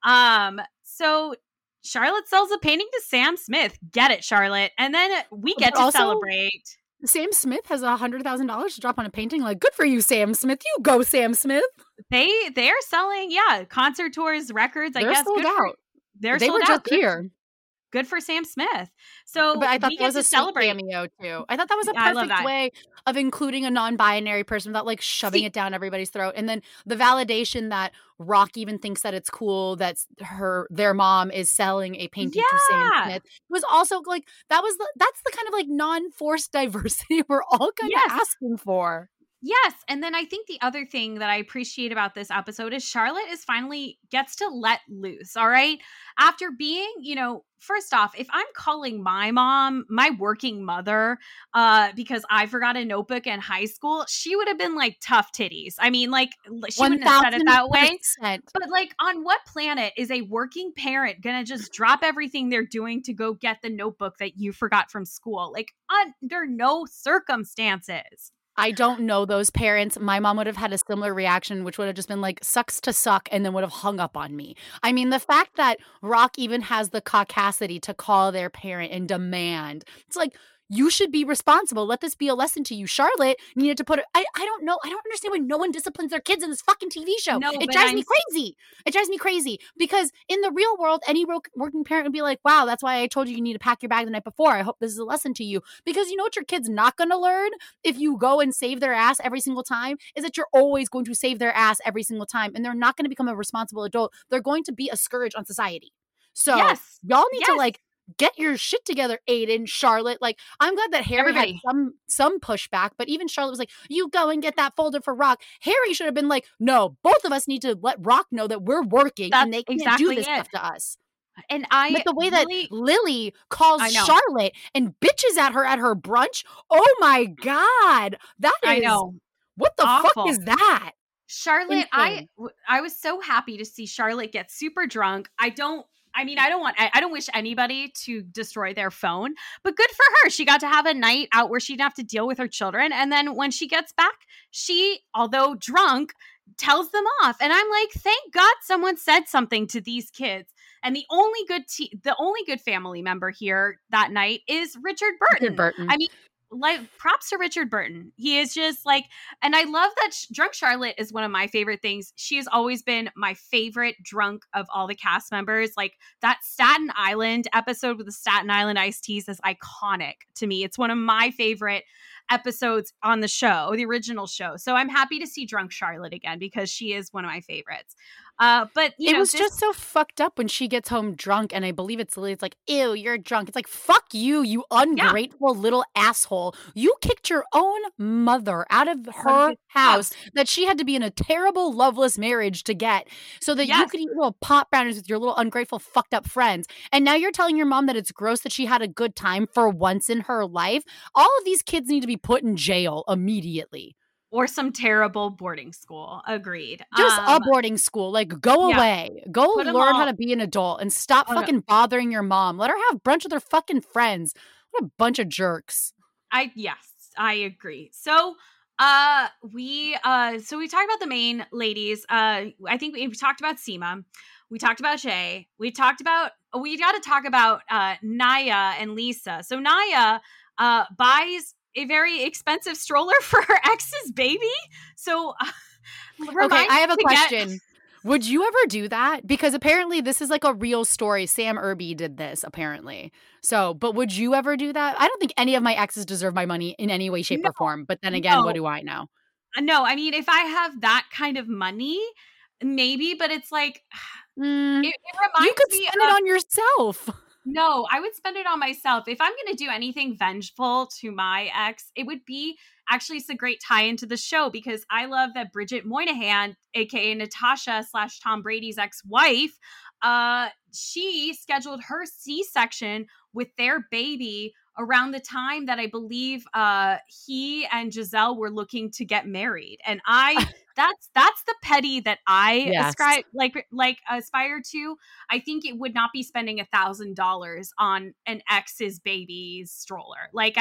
[SPEAKER 5] So Charlotte sells a painting to Sam Smith. Get it, Charlotte. And then we get to celebrate.
[SPEAKER 4] Sam Smith has $100,000 to drop on a painting. Like, good for you, Sam Smith. You go, Sam Smith.
[SPEAKER 5] They're selling, concert tours, records. I guess
[SPEAKER 4] sold out.
[SPEAKER 5] They
[SPEAKER 4] were just here.
[SPEAKER 5] Good for Sam Smith. So,
[SPEAKER 4] but I thought that was a celebrate cameo too. I thought that was a perfect way of including a non-binary person without like shoving it down everybody's throat. And then the validation that Rock even thinks that it's cool that their mom is selling a painting to Sam Smith was also like that's the kind of like non-forced diversity we're all kind of asking for.
[SPEAKER 5] Yes. And then I think the other thing that I appreciate about this episode is Charlotte finally gets to let loose. All right. After being, first off, if I'm calling my mom, my working mother, because I forgot a notebook in high school, she would have been like tough titties. I mean, like she wouldn't have said it that way. But like, on what planet is a working parent going to just drop everything they're doing to go get the notebook that you forgot from school? Like, under no circumstances.
[SPEAKER 4] I don't know those parents. My mom would have had a similar reaction, which would have just been like, sucks to suck, and then would have hung up on me. I mean, the fact that Rock even has the caucasity to call their parent and demand, it's like, you should be responsible. Let this be a lesson to you. Charlotte needed to put it. I don't know. I don't understand why no one disciplines their kids in this fucking TV show. No, it drives me crazy. It drives me crazy because in the real world, any working parent would be like, wow, that's why I told you need to pack your bag the night before. I hope this is a lesson to you. Because you know what your kid's not going to learn if you go and save their ass every single time is that you're always going to save their ass every single time. And they're not going to become a responsible adult. They're going to be a scourge on society. So y'all need to like, get your shit together, Aiden, Charlotte. Like, I'm glad that Harry had some pushback, but even Charlotte was like, you go and get that folder for Rock. Harry should have been like, no, both of us need to let Rock know that we're working and they can't do this stuff to us.
[SPEAKER 5] And
[SPEAKER 4] but the way that Lily calls Charlotte and bitches at her brunch, oh my God, that is, what the fuck is that?
[SPEAKER 5] Charlotte, I was so happy to see Charlotte get super drunk. I don't wish anybody to destroy their phone, but good for her. She got to have a night out where she didn't have to deal with her children. And then when she gets back, she, although drunk, tells them off. And I'm like, thank God someone said something to these kids. And the only good family member here that night is Richard Burton. I mean, like, props to Richard Burton. He is just like, and I love that Drunk Charlotte is one of my favorite things. She has always been my favorite drunk of all the cast members. Like, that Staten Island episode with the Staten Island iced teas is iconic to me. It's one of my favorite episodes on the show, the original show. So I'm happy to see Drunk Charlotte again because she is one of my favorites. But
[SPEAKER 4] it was just so fucked up when she gets home drunk, and I believe it's Lily. It's like, ew, you're drunk. It's like, fuck you, you ungrateful little asshole. You kicked your own mother out of her house that she had to be in a terrible, loveless marriage to get so that you could eat little pot brownies with your little ungrateful, fucked up friends. And now you're telling your mom that it's gross that she had a good time for once in her life. All of these kids need to be put in jail immediately.
[SPEAKER 5] Or some terrible boarding school. Agreed.
[SPEAKER 4] Just a boarding school. Like, go away. Go learn how to be an adult and stop fucking bothering your mom. Let her have brunch with her fucking friends. What a bunch of jerks.
[SPEAKER 5] Yes, I agree. So we talked about the main ladies. I think we talked about Seema. We talked about Jay. We got to talk about Naya and Lisa. So Naya buys a very expensive stroller for her ex's baby. So,
[SPEAKER 4] okay, I have a question. Would you ever do that? Because apparently this is like a real story. Sam Irby did this, apparently. So, but would you ever do that? I don't think any of my exes deserve my money in any way, shape, or form. But then again, what do I know?
[SPEAKER 5] No, I mean, if I have that kind of money, maybe, but it's like, it reminds me
[SPEAKER 4] you could spend it on yourself.
[SPEAKER 5] No, I would spend it on myself. If I'm going to do anything vengeful to my ex, it would be actually, it's a great tie into the show because I love that Bridget Moynihan, aka Natasha / Tom Brady's ex-wife, she scheduled her C-section with their baby around the time that I believe he and Giselle were looking to get married. And that's the petty that I aspire to. I think it would not be spending $1,000 on an ex's baby's stroller. Like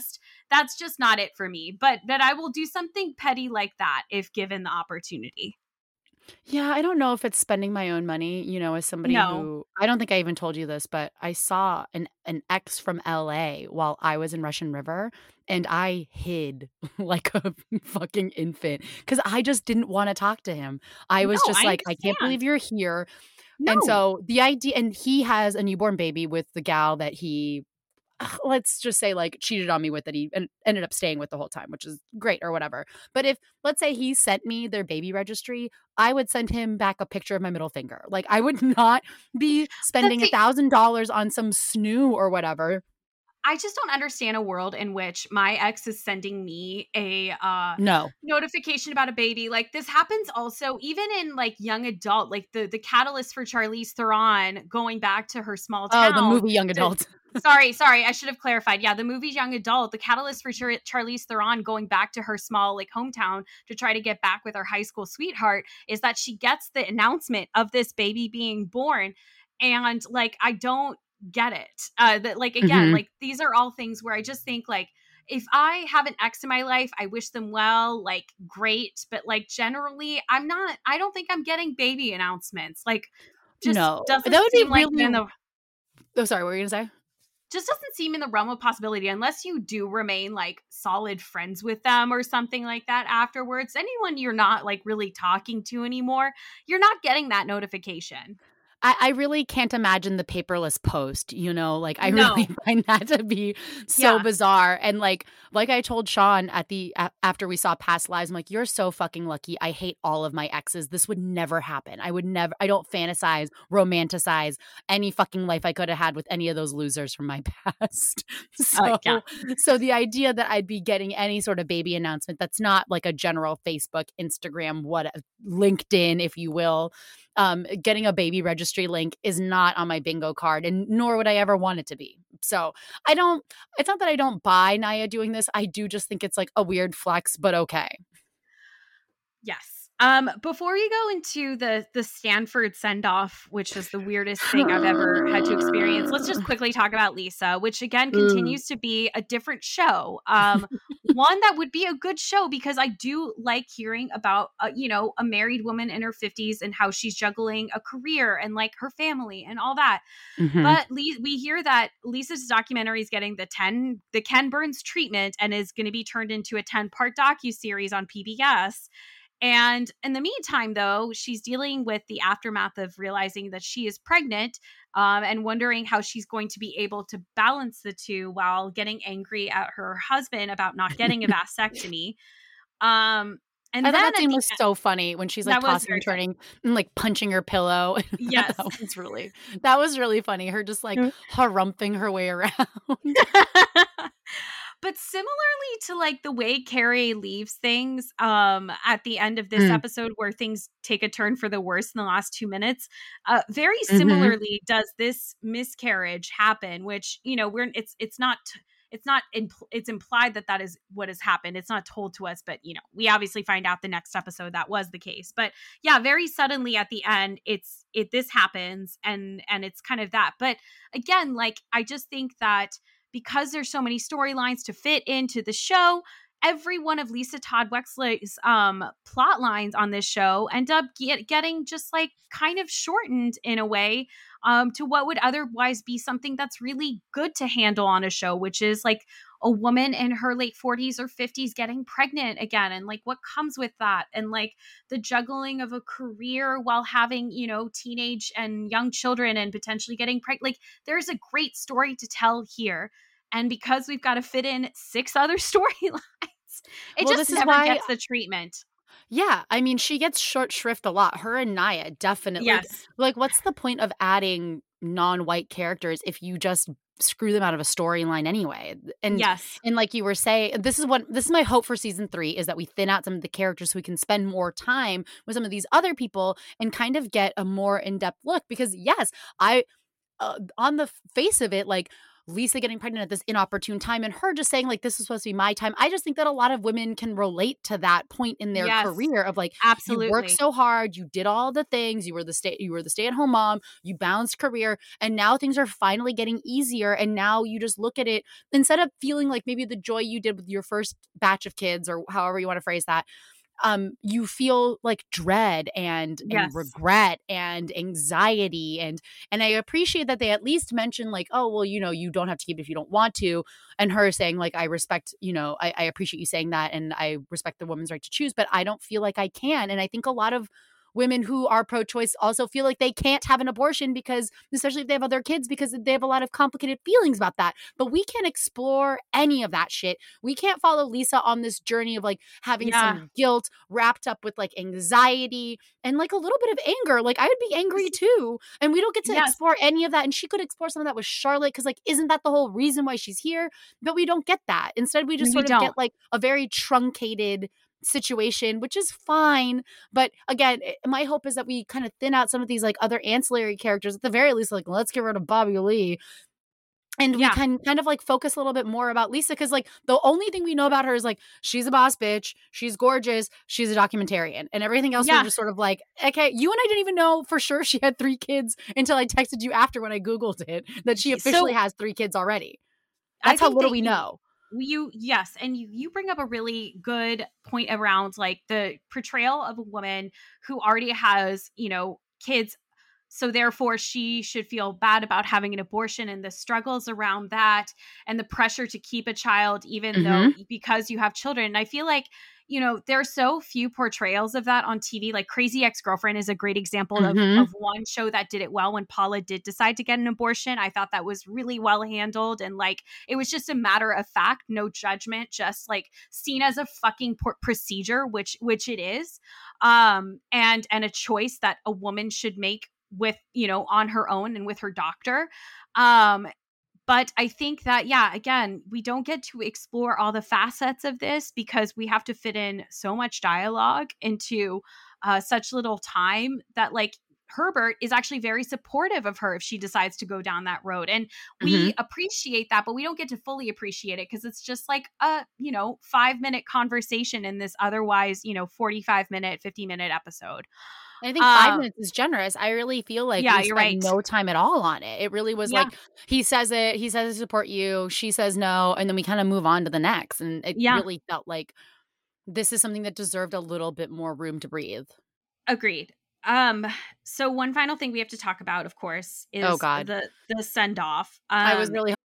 [SPEAKER 5] that's just not it for me. But I will do something petty like that if given the opportunity.
[SPEAKER 4] Yeah, I don't know if it's spending my own money, as somebody who, I don't think I even told you this, but I saw an ex from LA while I was in Russian River, and I hid like a fucking infant because I just didn't want to talk to him. I was I can't believe you're here. No. And so the idea, and he has a newborn baby with the gal that he, let's just say, like, cheated on me with, that he ended up staying with the whole time, which is great or whatever. But if, let's say, he sent me their baby registry, I would send him back a picture of my middle finger. Like, I would not be spending $1,000 on some snoo or whatever.
[SPEAKER 5] I just don't understand a world in which my ex is sending me a notification about a baby. Like, this happens also even in like young adult, like the catalyst for Charlize Theron going back to her small town.
[SPEAKER 4] Oh, the movie Young Adult.
[SPEAKER 5] Sorry. I should have clarified. Yeah, the movie Young Adult, the catalyst for Charlize Theron going back to her small like hometown to try to get back with her high school sweetheart is that she gets the announcement of this baby being born. And like, I don't get it. That like, again, like these are all things where I just think like, if I have an ex in my life, I wish them well, like great. But like generally I don't think I'm getting baby announcements. Like just doesn't that would seem be really like
[SPEAKER 4] Oh, sorry, what were you gonna say?
[SPEAKER 5] Just doesn't seem in the realm of possibility unless you do remain like solid friends with them or something like that afterwards. Anyone you're not like really talking to anymore, you're not getting that notification.
[SPEAKER 4] I really can't imagine the paperless post, like I really find that to be so bizarre. And like I told Sean after we saw Past Lives, I'm like, you're so fucking lucky. I hate all of my exes. This would never happen. I don't fantasize, romanticize any fucking life I could have had with any of those losers from my past. So the idea that I'd be getting any sort of baby announcement that's not like a general Facebook, Instagram, LinkedIn, if you will, getting a baby registry link is not on my bingo card, and nor would I ever want it to be. So it's not that I don't buy Naya doing this. I do just think it's like a weird flex, but okay.
[SPEAKER 5] Yes. Before we go into the Stanford send-off, which is the weirdest thing I've ever had to experience, let's just quickly talk about Lisa, which again continues to be a different show. One that would be a good show because I do like hearing about, a married woman in her 50s and how she's juggling a career and like her family and all that. Mm-hmm. But we hear that Lisa's documentary is getting the Ken Burns treatment and is going to be turned into a 10-part docuseries on PBS. And in the meantime, though, she's dealing with the aftermath of realizing that she is pregnant and wondering how she's going to be able to balance the two while getting angry at her husband about not getting a vasectomy. And
[SPEAKER 4] I
[SPEAKER 5] then
[SPEAKER 4] thought that scene was so funny when she's like tossing and turning and like punching her pillow.
[SPEAKER 5] Yes.
[SPEAKER 4] that was really funny. Her just like harumping her way around.
[SPEAKER 5] But similarly to like the way Carrie leaves things at the end of this episode, where things take a turn for the worse in the last 2 minutes, very similarly does this miscarriage happen, which, you know, it's implied that is what has happened. It's not told to us, but, you know, we obviously find out the next episode that was the case. But yeah, very suddenly at the end, this happens and it's kind of that. But again, like, I just think that because there's so many storylines to fit into the show, every one of Lisa Todd Wexler's plot lines on this show end up getting just like kind of shortened in a way to what would otherwise be something that's really good to handle on a show, which is like a woman in her late 40s or 50s getting pregnant again, and like what comes with that, and like the juggling of a career while having, you know, teenage and young children and potentially getting pregnant. Like, there's a great story to tell here. And because we've got to fit in 6 other storylines, it just never gets the treatment.
[SPEAKER 4] Yeah, I mean, she gets short shrift a lot. Her and Nia, definitely.
[SPEAKER 5] Yes.
[SPEAKER 4] Like, what's the point of adding non-white characters if you just screw them out of a storyline anyway? And and like you were saying, this is my hope for season 3, is that we thin out some of the characters so we can spend more time with some of these other people and kind of get a more in-depth look. Because yes, I on the face of it, like, Lisa getting pregnant at this inopportune time and her just saying like, this is supposed to be my time. I just think that a lot of women can relate to that point in their career of like,
[SPEAKER 5] absolutely,
[SPEAKER 4] you worked so hard, you did all the things, you were the stay-at-home mom, you balanced career, and now things are finally getting easier. And now you just look at it, instead of feeling like maybe the joy you did with your first batch of kids, or however you want to phrase that, you feel like dread and regret and anxiety. And I appreciate that they at least mention like, oh, well, you know, you don't have to keep it if you don't want to. And her saying like, I respect, you know, I appreciate you saying that, and I respect the woman's right to choose, but I don't feel like I can. And I think a lot of women who are pro-choice also feel like they can't have an abortion because, especially if they have other kids, because they have a lot of complicated feelings about that. But we can't explore any of that shit. We can't follow Lisa on this journey of like having some guilt wrapped up with like anxiety and like a little bit of anger. Like, I would be angry too. And we don't get to explore any of that. And she could explore some of that with Charlotte, because like, isn't that the whole reason why she's here? But we don't get that. Instead, we just sort of get like a very truncated situation, which is fine. But again, my hope is that we kind of thin out some of these like other ancillary characters. At the very least, like, let's get rid of Bobby Lee. And we can kind of like focus a little bit more about Lisa, because like the only thing we know about her is like, she's a boss bitch, she's gorgeous, she's a documentarian, and everything else we're just sort of like, okay, you and I didn't even know for sure she had 3 kids until I texted you after when I Googled it that she officially has 3 kids already. That's how little we know.
[SPEAKER 5] And you bring up a really good point around like the portrayal of a woman who already has, you know, kids, so therefore she should feel bad about having an abortion, and the struggles around that and the pressure to keep a child even though because you have children. And I feel like, you know, there are so few portrayals of that on TV. Like Crazy Ex-Girlfriend is a great example of one show that did it well when Paula did decide to get an abortion. I thought that was really well handled. And like, it was just a matter of fact, no judgment, just like seen as a fucking procedure, which it is. And a choice that a woman should make with, you know, on her own and with her doctor. But I think that, again, we don't get to explore all the facets of this because we have to fit in so much dialogue into such little time that like Herbert is actually very supportive of her if she decides to go down that road. And we appreciate that, but we don't get to fully appreciate it because it's just like a, 5-minute conversation in this otherwise, 45-minute, 50-minute episode.
[SPEAKER 4] I think 5 minutes is generous. I really feel like we spent no time at all on it. It really was like, he says I support you, she says no, and then we kind of move on to the next. And it really felt like this is something that deserved a little bit more room to breathe.
[SPEAKER 5] Agreed. So one final thing we have to talk about, of course, is the send-off.
[SPEAKER 4] I was really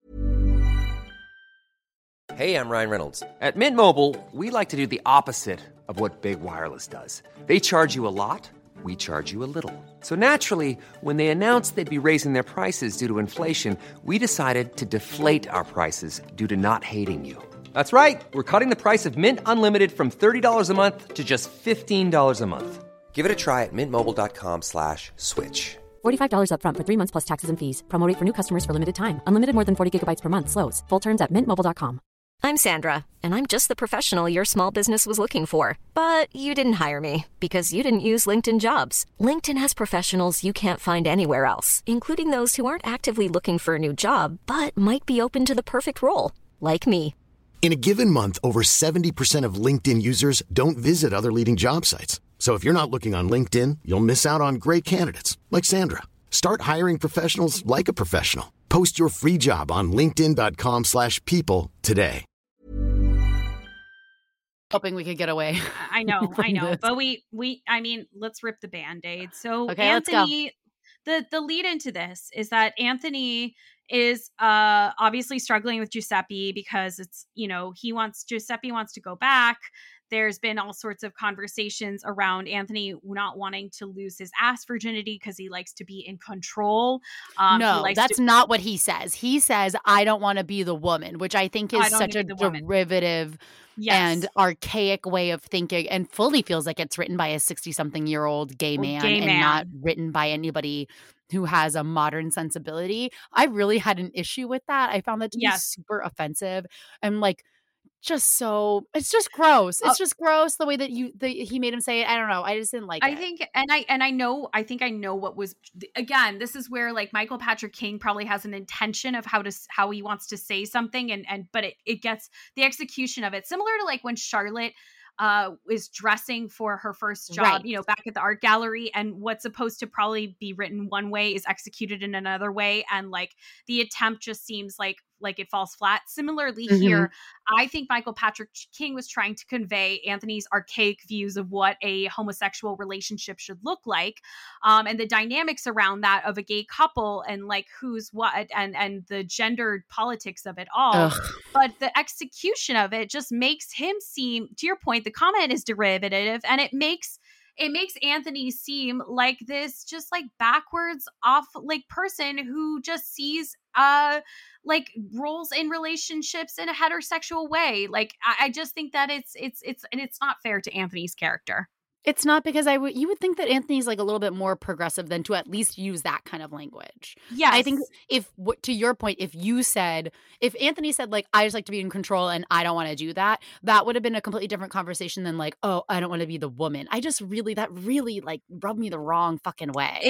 [SPEAKER 6] Hey, I'm Ryan Reynolds. At Mint Mobile, we like to do the opposite of what Big Wireless does. They charge you a lot. We charge you a little. So naturally, when they announced they'd be raising their prices due to inflation, we decided to deflate our prices due to not hating you. That's right. We're cutting the price of Mint Unlimited from $30 a month to just $15 a month. Give it a try at mintmobile.com/switch.
[SPEAKER 7] $45 up front for 3 months plus taxes and fees. Promo rate for new customers for limited time. Unlimited more than 40 gigabytes per month. Slows full terms at mintmobile.com.
[SPEAKER 8] I'm Sandra, and I'm just the professional your small business was looking for. But you didn't hire me because you didn't use LinkedIn Jobs. LinkedIn has professionals you can't find anywhere else, including those who aren't actively looking for a new job, but might be open to the perfect role, like me.
[SPEAKER 9] In a given month, over 70% of LinkedIn users don't visit other leading job sites. So if you're not looking on LinkedIn, you'll miss out on great candidates like Sandra. Start hiring professionals like a professional. Post your free job on linkedin.com/people today.
[SPEAKER 4] Hoping we could get away.
[SPEAKER 5] I know. But I mean, let's rip the Band-Aid. So
[SPEAKER 4] Okay,
[SPEAKER 5] Anthony, the lead into this is that Anthony is obviously struggling with Giuseppe because it's, Giuseppe wants to go back. There's been all sorts of conversations around Anthony not wanting to lose his ass virginity because he likes to be in control.
[SPEAKER 4] No, that's not what he says. He says, I don't want to be the woman, which I think is such a derivative and archaic way of thinking, and fully feels like it's written by a 60-something-year-old gay man not written by anybody who has a modern sensibility. I really had an issue with that. I found that to be super offensive and it's just gross. It's just gross the way that he made him say it. I don't know. I just didn't like it.
[SPEAKER 5] I think I know what was, again, this is where like Michael Patrick King probably has an intention of how he wants to say something but it gets the execution of it similar to like when Charlotte is dressing for her first job,
[SPEAKER 4] right,
[SPEAKER 5] back at the art gallery, and what's supposed to probably be written one way is executed in another way, and like the attempt just seems like it falls flat. Similarly here, I think Michael Patrick King was trying to convey Anthony's archaic views of what a homosexual relationship should look like, and the dynamics around that of a gay couple and like who's what and the gendered politics of it all.
[SPEAKER 4] Ugh.
[SPEAKER 5] But the execution of it just makes him seem, to your point, the comment is derivative, and it makes Anthony seem like this just like backwards off like person who just sees like roles in relationships in a heterosexual way. Like I just think that it's not fair to Anthony's character.
[SPEAKER 4] It's not, because you would think that Anthony's like a little bit more progressive than to at least use that kind of language.
[SPEAKER 5] Yes.
[SPEAKER 4] I think to your point, if Anthony said like, I just like to be in control and I don't want to do that, that would have been a completely different conversation than like, oh, I don't want to be the woman. That really like rubbed me the wrong fucking way.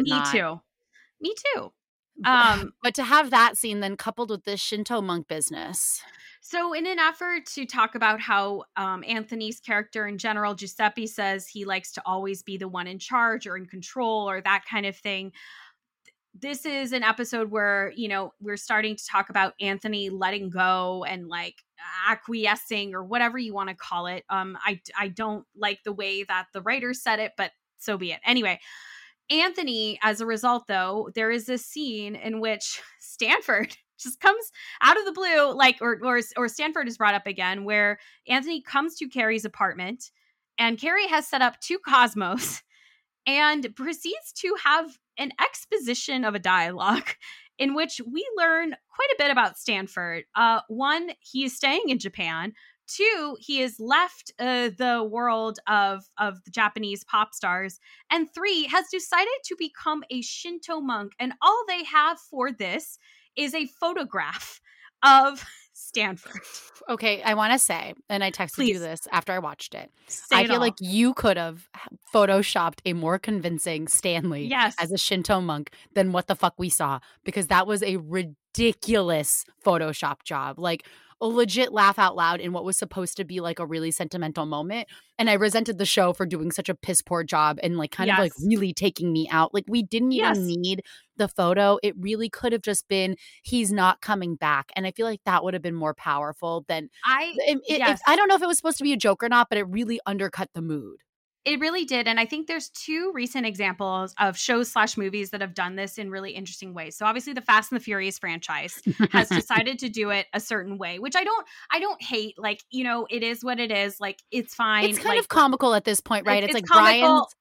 [SPEAKER 5] Me too.
[SPEAKER 4] But to have that scene then coupled with this Shinto monk business.
[SPEAKER 5] So in an effort to talk about how Anthony's character in general, Giuseppe says he likes to always be the one in charge or in control or that kind of thing. This is an episode where, we're starting to talk about Anthony letting go and like acquiescing or whatever you want to call it. I don't like the way that the writers said it, but so be it. Anyway, Anthony, as a result, though, there is this scene in which Stanford just comes out of the blue, like, or Stanford is brought up again, where Anthony comes to Carrie's apartment and Carrie has set up two Cosmos and proceeds to have an exposition of a dialogue in which we learn quite a bit about Stanford. One, he is staying in Japan. Two, he has left the world of the Japanese pop stars. And three, has decided to become a Shinto monk. And all they have for this is a photograph of Stanford.
[SPEAKER 4] Okay, I want to say, and I texted you this after I watched it.
[SPEAKER 5] I
[SPEAKER 4] feel like you could have photoshopped a more convincing Stanley as a Shinto monk than what the fuck we saw, because that was a ridiculous Photoshop job. Like a legit laugh out loud in what was supposed to be like a really sentimental moment. And I resented the show for doing such a piss poor job and like kind of like really taking me out. Like we didn't even need the photo. It really could have just been, he's not coming back. And I feel like that would have been more powerful than I don't know if it was supposed to be a joke or not, but it really undercut the mood.
[SPEAKER 5] It really did. And I think there's two recent examples of shows/movies that have done this in really interesting ways. So obviously the Fast and the Furious franchise has decided to do it a certain way, which I don't hate. Like, it is what it is. Like, it's fine.
[SPEAKER 4] It's kind of comical at this point, right? It's like
[SPEAKER 5] comical.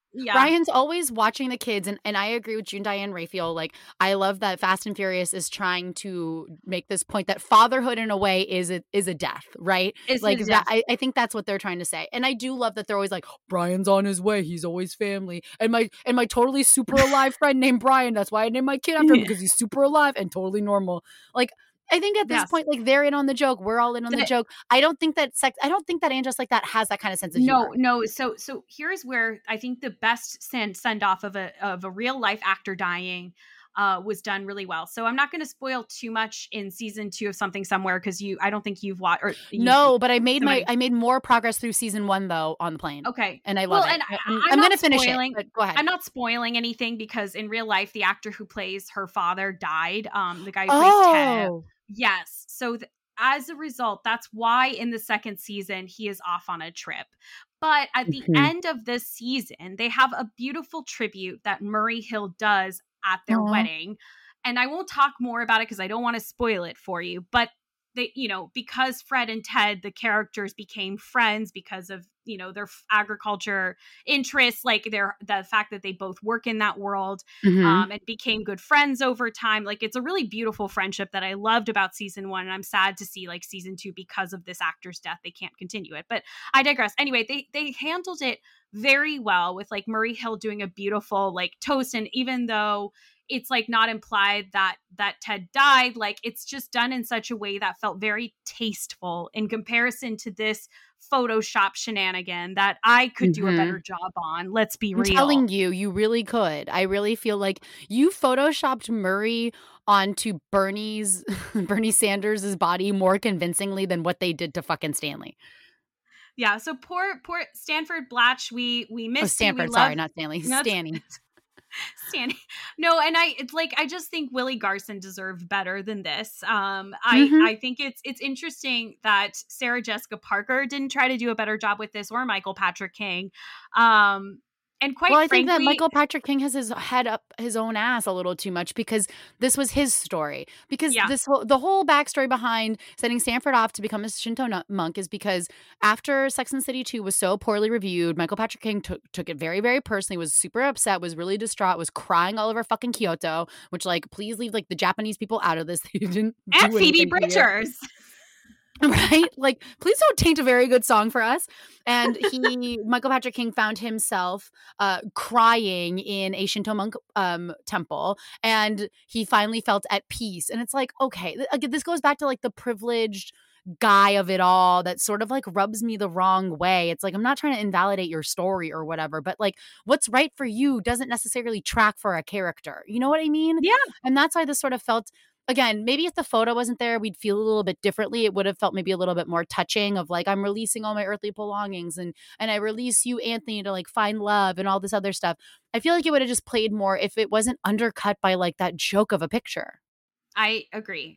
[SPEAKER 5] Yeah.
[SPEAKER 4] Brian's always watching the kids, and I agree with June Diane Raphael. Like, I love that Fast and Furious is trying to make this point that fatherhood in a way is a death, right?
[SPEAKER 5] Is
[SPEAKER 4] Like
[SPEAKER 5] his
[SPEAKER 4] that.
[SPEAKER 5] death.
[SPEAKER 4] I think that's what they're trying to say, and I do love that they're always like, Brian's on his way. He's always family, and my totally super alive friend named Brian. That's why I named my kid after him, because he's super alive and totally normal. Like, I think at this point, like, they're in on the joke. We're all in on the joke. I don't think that Anne Just Like That has that kind of sense of humor.
[SPEAKER 5] No. So here's where I think the best send off of a real life actor dying was done really well. So I'm not going to spoil too much in season 2 of Something Somewhere, because I don't think you've watched.
[SPEAKER 4] No, but I made more progress through season 1 though on the plane.
[SPEAKER 5] Okay,
[SPEAKER 4] and I love it.
[SPEAKER 5] And
[SPEAKER 4] I'm going to finish it. But go ahead.
[SPEAKER 5] I'm not spoiling anything, because in real life, the actor who plays her father died. The guy who plays Ted. Yes. So as a result, that's why in the second season, he is off on a trip. But at the end of this season, they have a beautiful tribute that Murray Hill does at their wedding. And I won't talk more about it because I don't want to spoil it for you. But they, because Fred and Ted, the characters, became friends because of, their agriculture interests, like the fact that they both work in that world, and became good friends over time. Like, it's a really beautiful friendship that I loved about season 1. And I'm sad to see, like, season 2, because of this actor's death, they can't continue it. But I digress. Anyway, they handled it very well with, like, Murray Hill doing a beautiful, like, toast. And even though it's, like, not implied that Ted died, like, it's just done in such a way that felt very tasteful in comparison to this Photoshop shenanigan that I could do a better job on. Let's be real.
[SPEAKER 4] I'm telling you, you really could. I really feel like you Photoshopped Murray onto Bernie Sanders' body more convincingly than what they did to fucking Stanley.
[SPEAKER 5] Yeah, so poor Stanford Blatch, we missed
[SPEAKER 4] Stanford, sorry, not Stanley. Stanny.
[SPEAKER 5] Stanny. No, and I just think Willie Garson deserved better than this. I think it's interesting that Sarah Jessica Parker didn't try to do a better job with this, or Michael Patrick King. And quite frankly,
[SPEAKER 4] I think that Michael Patrick King has his head up his own ass a little too much, because this was his story. Because the whole backstory behind sending Stanford off to become a Shinto monk is because after Sex and the City 2 was so poorly reviewed, Michael Patrick King took it very, very personally, was super upset, was really distraught, was crying all over fucking Kyoto, which, like, please leave, like, the Japanese people out of this. They didn't
[SPEAKER 5] and Phoebe Bridgers.
[SPEAKER 4] Right? Like, please don't taint a very good song for us. And Michael Patrick King found himself crying in a Shinto monk temple, and he finally felt at peace. And it's like, okay, this goes back to, like, the privileged guy of it all that sort of, like, rubs me the wrong way. It's like, I'm not trying to invalidate your story or whatever, but, like, what's right for you doesn't necessarily track for a character. You know what I mean?
[SPEAKER 5] Yeah.
[SPEAKER 4] And that's why this sort of felt, again, maybe if the photo wasn't there, we'd feel a little bit differently. It would have felt maybe a little bit more touching of, like, I'm releasing all my earthly belongings and I release you, Anthony, to, like, find love and all this other stuff. I feel like it would have just played more if it wasn't undercut by, like, that joke of a picture.
[SPEAKER 5] I agree.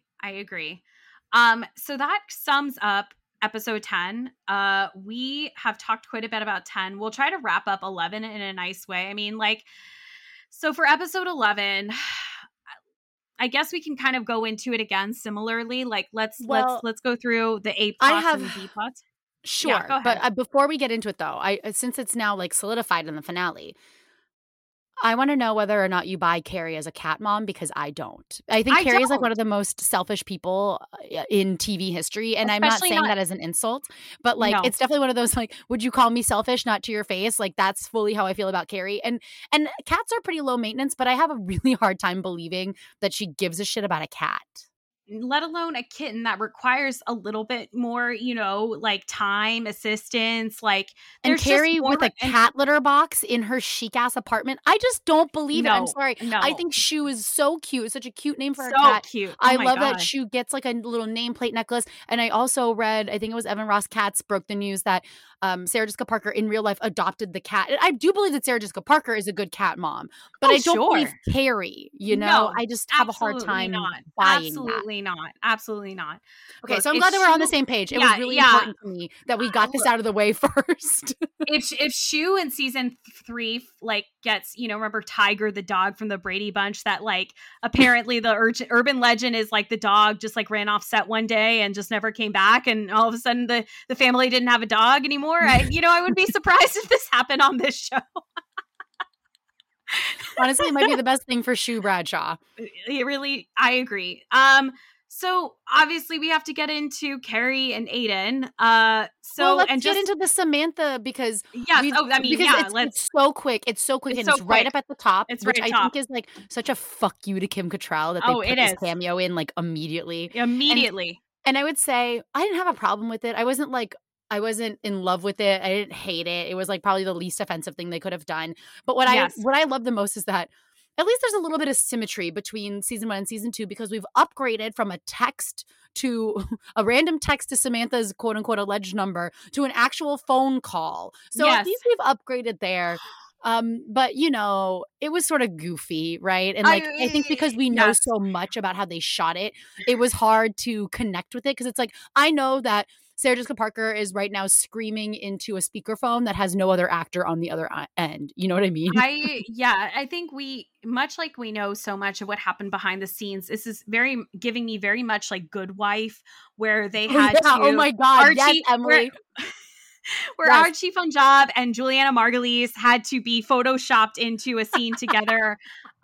[SPEAKER 5] So that sums up episode 10. We have talked quite a bit about 10. We'll try to wrap up 11 in a nice way. I mean, like, so for episode 11, I guess we can kind of go into it again similarly. Like, let's go through the A+ and the B+.
[SPEAKER 4] Sure,
[SPEAKER 5] yeah, go ahead.
[SPEAKER 4] But before we get into it, though, since it's now, like, solidified in the finale, I want to know whether or not you buy Carrie as a cat mom, because I don't. I think Carrie is, like, one of the most selfish people in TV history, and I'm not saying that as an insult, but, like, it's definitely one of those, like, would you call me selfish? Not to your face. Like, that's fully how I feel about Carrie. And cats are pretty low maintenance, but I have a really hard time believing that she gives a shit about a cat.
[SPEAKER 5] Let alone a kitten that requires a little bit more, like, time, assistance, like,
[SPEAKER 4] and Carrie with a cat litter box in her chic ass apartment. I just don't believe it. I'm sorry.
[SPEAKER 5] No.
[SPEAKER 4] I think Shoo is so cute. It's such a cute name for a
[SPEAKER 5] so
[SPEAKER 4] cat.
[SPEAKER 5] Cute. Oh,
[SPEAKER 4] I love that Shoo gets, like, a little nameplate necklace. And I also read, I think it was Evan Ross Katz broke the news that Sarah Jessica Parker in real life adopted the cat. And I do believe that Sarah Jessica Parker is a good cat mom, but I don't believe Carrie.
[SPEAKER 5] No,
[SPEAKER 4] I just have a hard time buying
[SPEAKER 5] Absolutely not.
[SPEAKER 4] Okay, so I'm glad that we're on the same page. It was really important to me that we got this out of the way first.
[SPEAKER 5] if Shoo in season 3, like, gets, remember Tiger, the dog from the Brady Bunch that, like, apparently the urban legend is, like, the dog just, like, ran off set one day and just never came back, and all of a sudden the family didn't have a dog anymore. I would be surprised if this happened on this show.
[SPEAKER 4] Honestly, it might be the best thing for Shoe Bradshaw.
[SPEAKER 5] It really, I agree. So obviously we have to get into Carrie and Aiden.
[SPEAKER 4] Let's get into the Samantha because
[SPEAKER 5] yes.
[SPEAKER 4] it's so quick. It's so quick, and it's right up at the top, which I think is like such a fuck you to Kim Cattrall that they put this cameo in like immediately. And I would say I didn't have a problem with it. I wasn't in love with it. I didn't hate it. It was like probably the least offensive thing they could have done. But what I love the most is that at least there's a little bit of symmetry between season 1 and season 2 because we've upgraded from a text to a random text to Samantha's quote unquote alleged number to an actual phone call. So at least we've upgraded there. But you know, it was sort of goofy, right? And like I think because we know so much about how they shot it, it was hard to connect with it because it's like I know that Sarah Jessica Parker is right now screaming into a speakerphone that has no other actor on the other end. You know what I mean?
[SPEAKER 5] I think we, much like we know so much of what happened behind the scenes, this is giving me very much like Good Wife, where they had
[SPEAKER 4] oh my God, Archie, yes, Emily.
[SPEAKER 5] Where Archie Punjab and Juliana Margulies had to be photoshopped into a scene together.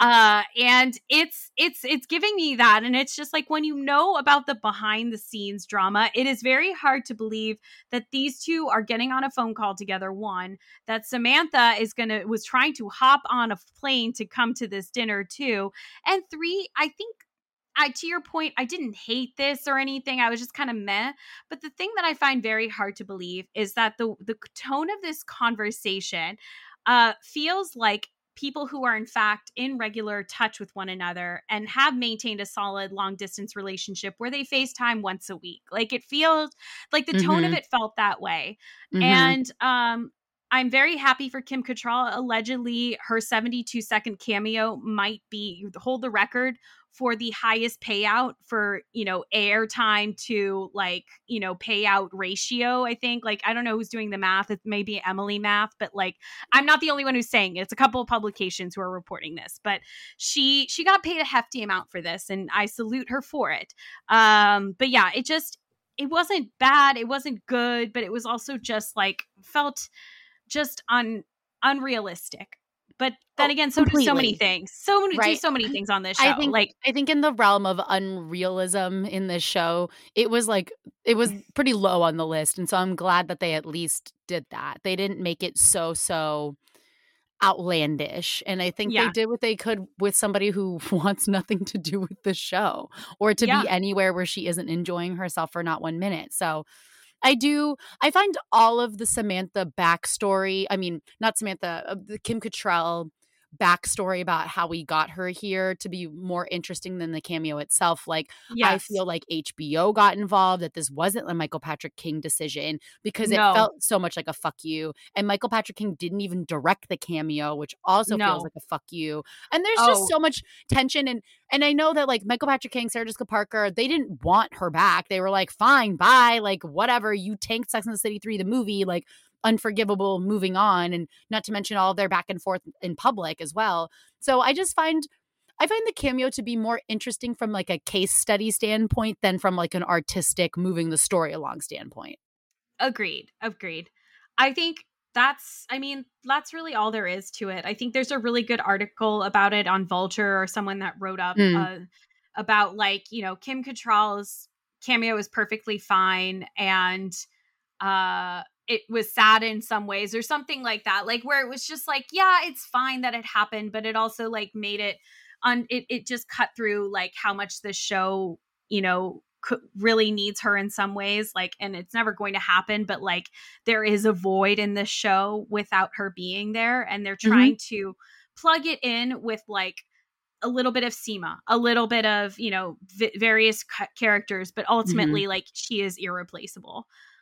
[SPEAKER 5] And it's giving me that. And it's just like when you know about the behind the scenes drama, it is very hard to believe that these two are getting on a phone call together. One, that Samantha was trying to hop on a plane to come to this dinner too. And three, I think, to your point, I didn't hate this or anything. I was just kind of meh. But the thing that I find very hard to believe is that the tone of this conversation feels like people who are in fact in regular touch with one another and have maintained a solid long distance relationship where they FaceTime once a week. Like it feels like the tone of it felt that way. And I'm very happy for Kim Cattrall. Allegedly, her 72-second cameo might hold the record for the highest payout for, airtime to payout ratio. I think I don't know who's doing the math. It may be Emily math, but I'm not the only one who's saying it. It's a couple of publications who are reporting this, but she got paid a hefty amount for this and I salute her for it. But yeah, it wasn't bad. It wasn't good, but it was also just felt just unrealistic. But then again, so do so many things. So many things on this show.
[SPEAKER 4] I think in the realm of unrealism in this show, it was pretty low on the list. And so I'm glad that they at least did that. They didn't make it so outlandish. And I think they did what they could with somebody who wants nothing to do with the show or to be anywhere where she isn't enjoying herself for not 1 minute. So I find all of the Samantha backstory, not Samantha, the Kim Cattrall backstory about how we got her here to be more interesting than the cameo itself. I feel like HBO got involved, that this wasn't a Michael Patrick King decision because it felt so much like a fuck you. And Michael Patrick King didn't even direct the cameo, which also feels like a fuck you. And there's just so much tension. And I know that Michael Patrick King, Sarah Jessica Parker, they didn't want her back. They were like, fine, bye. Whatever. You tanked Sex and the City 3, the movie. Unforgivable, moving on, and not to mention all of their back and forth in public as well. So I find the cameo to be more interesting from a case study standpoint than from an artistic moving the story along standpoint.
[SPEAKER 5] Agreed. I think that's really all there is to it. I think there's a really good article about it on Vulture or someone that wrote up about Kim Cattrall's cameo is perfectly fine and it was sad in some ways or something like that, where it was just it's fine that it happened, but it also made it it just cut through how much the show, really needs her in some ways, and it's never going to happen, but there is a void in this show without her being there. And they're trying to plug it in with a little bit of Seema, a little bit of, various characters, but ultimately she is irreplaceable.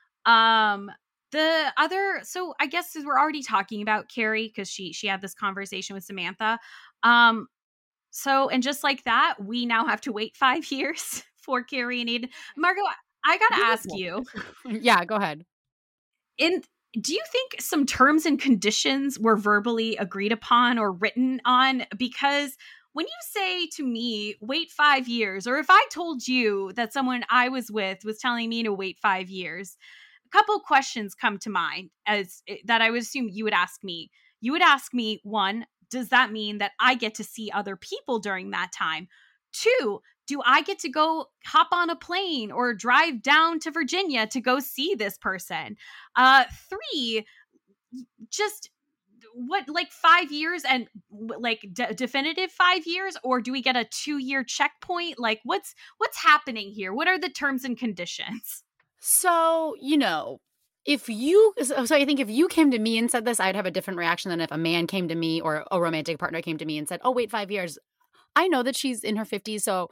[SPEAKER 5] So I guess we're already talking about Carrie because she had this conversation with Samantha. So, and just like that, we now have to wait 5 years for Carrie and Aiden. Margot, I got to ask you.
[SPEAKER 4] Yeah, go ahead.
[SPEAKER 5] Do you think some terms and conditions were verbally agreed upon or written on? Because when you say to me, wait 5 years, or if I told you that someone I was with was telling me to wait 5 years, a couple of questions come to mind that I would assume you would ask me. You would ask me, one, does that mean that I get to see other people during that time? 2, do I get to go hop on a plane or drive down to Virginia to go see this person? 3, just what, like 5 years and like definitive 5 years, or do we get a 2-year checkpoint? Like what's happening here? What are the terms and conditions?
[SPEAKER 4] So, so I think if you came to me and said this, I'd have a different reaction than if a man came to me or a romantic partner came to me and said, oh, wait, 5 years. I know that she's in her 50s, so,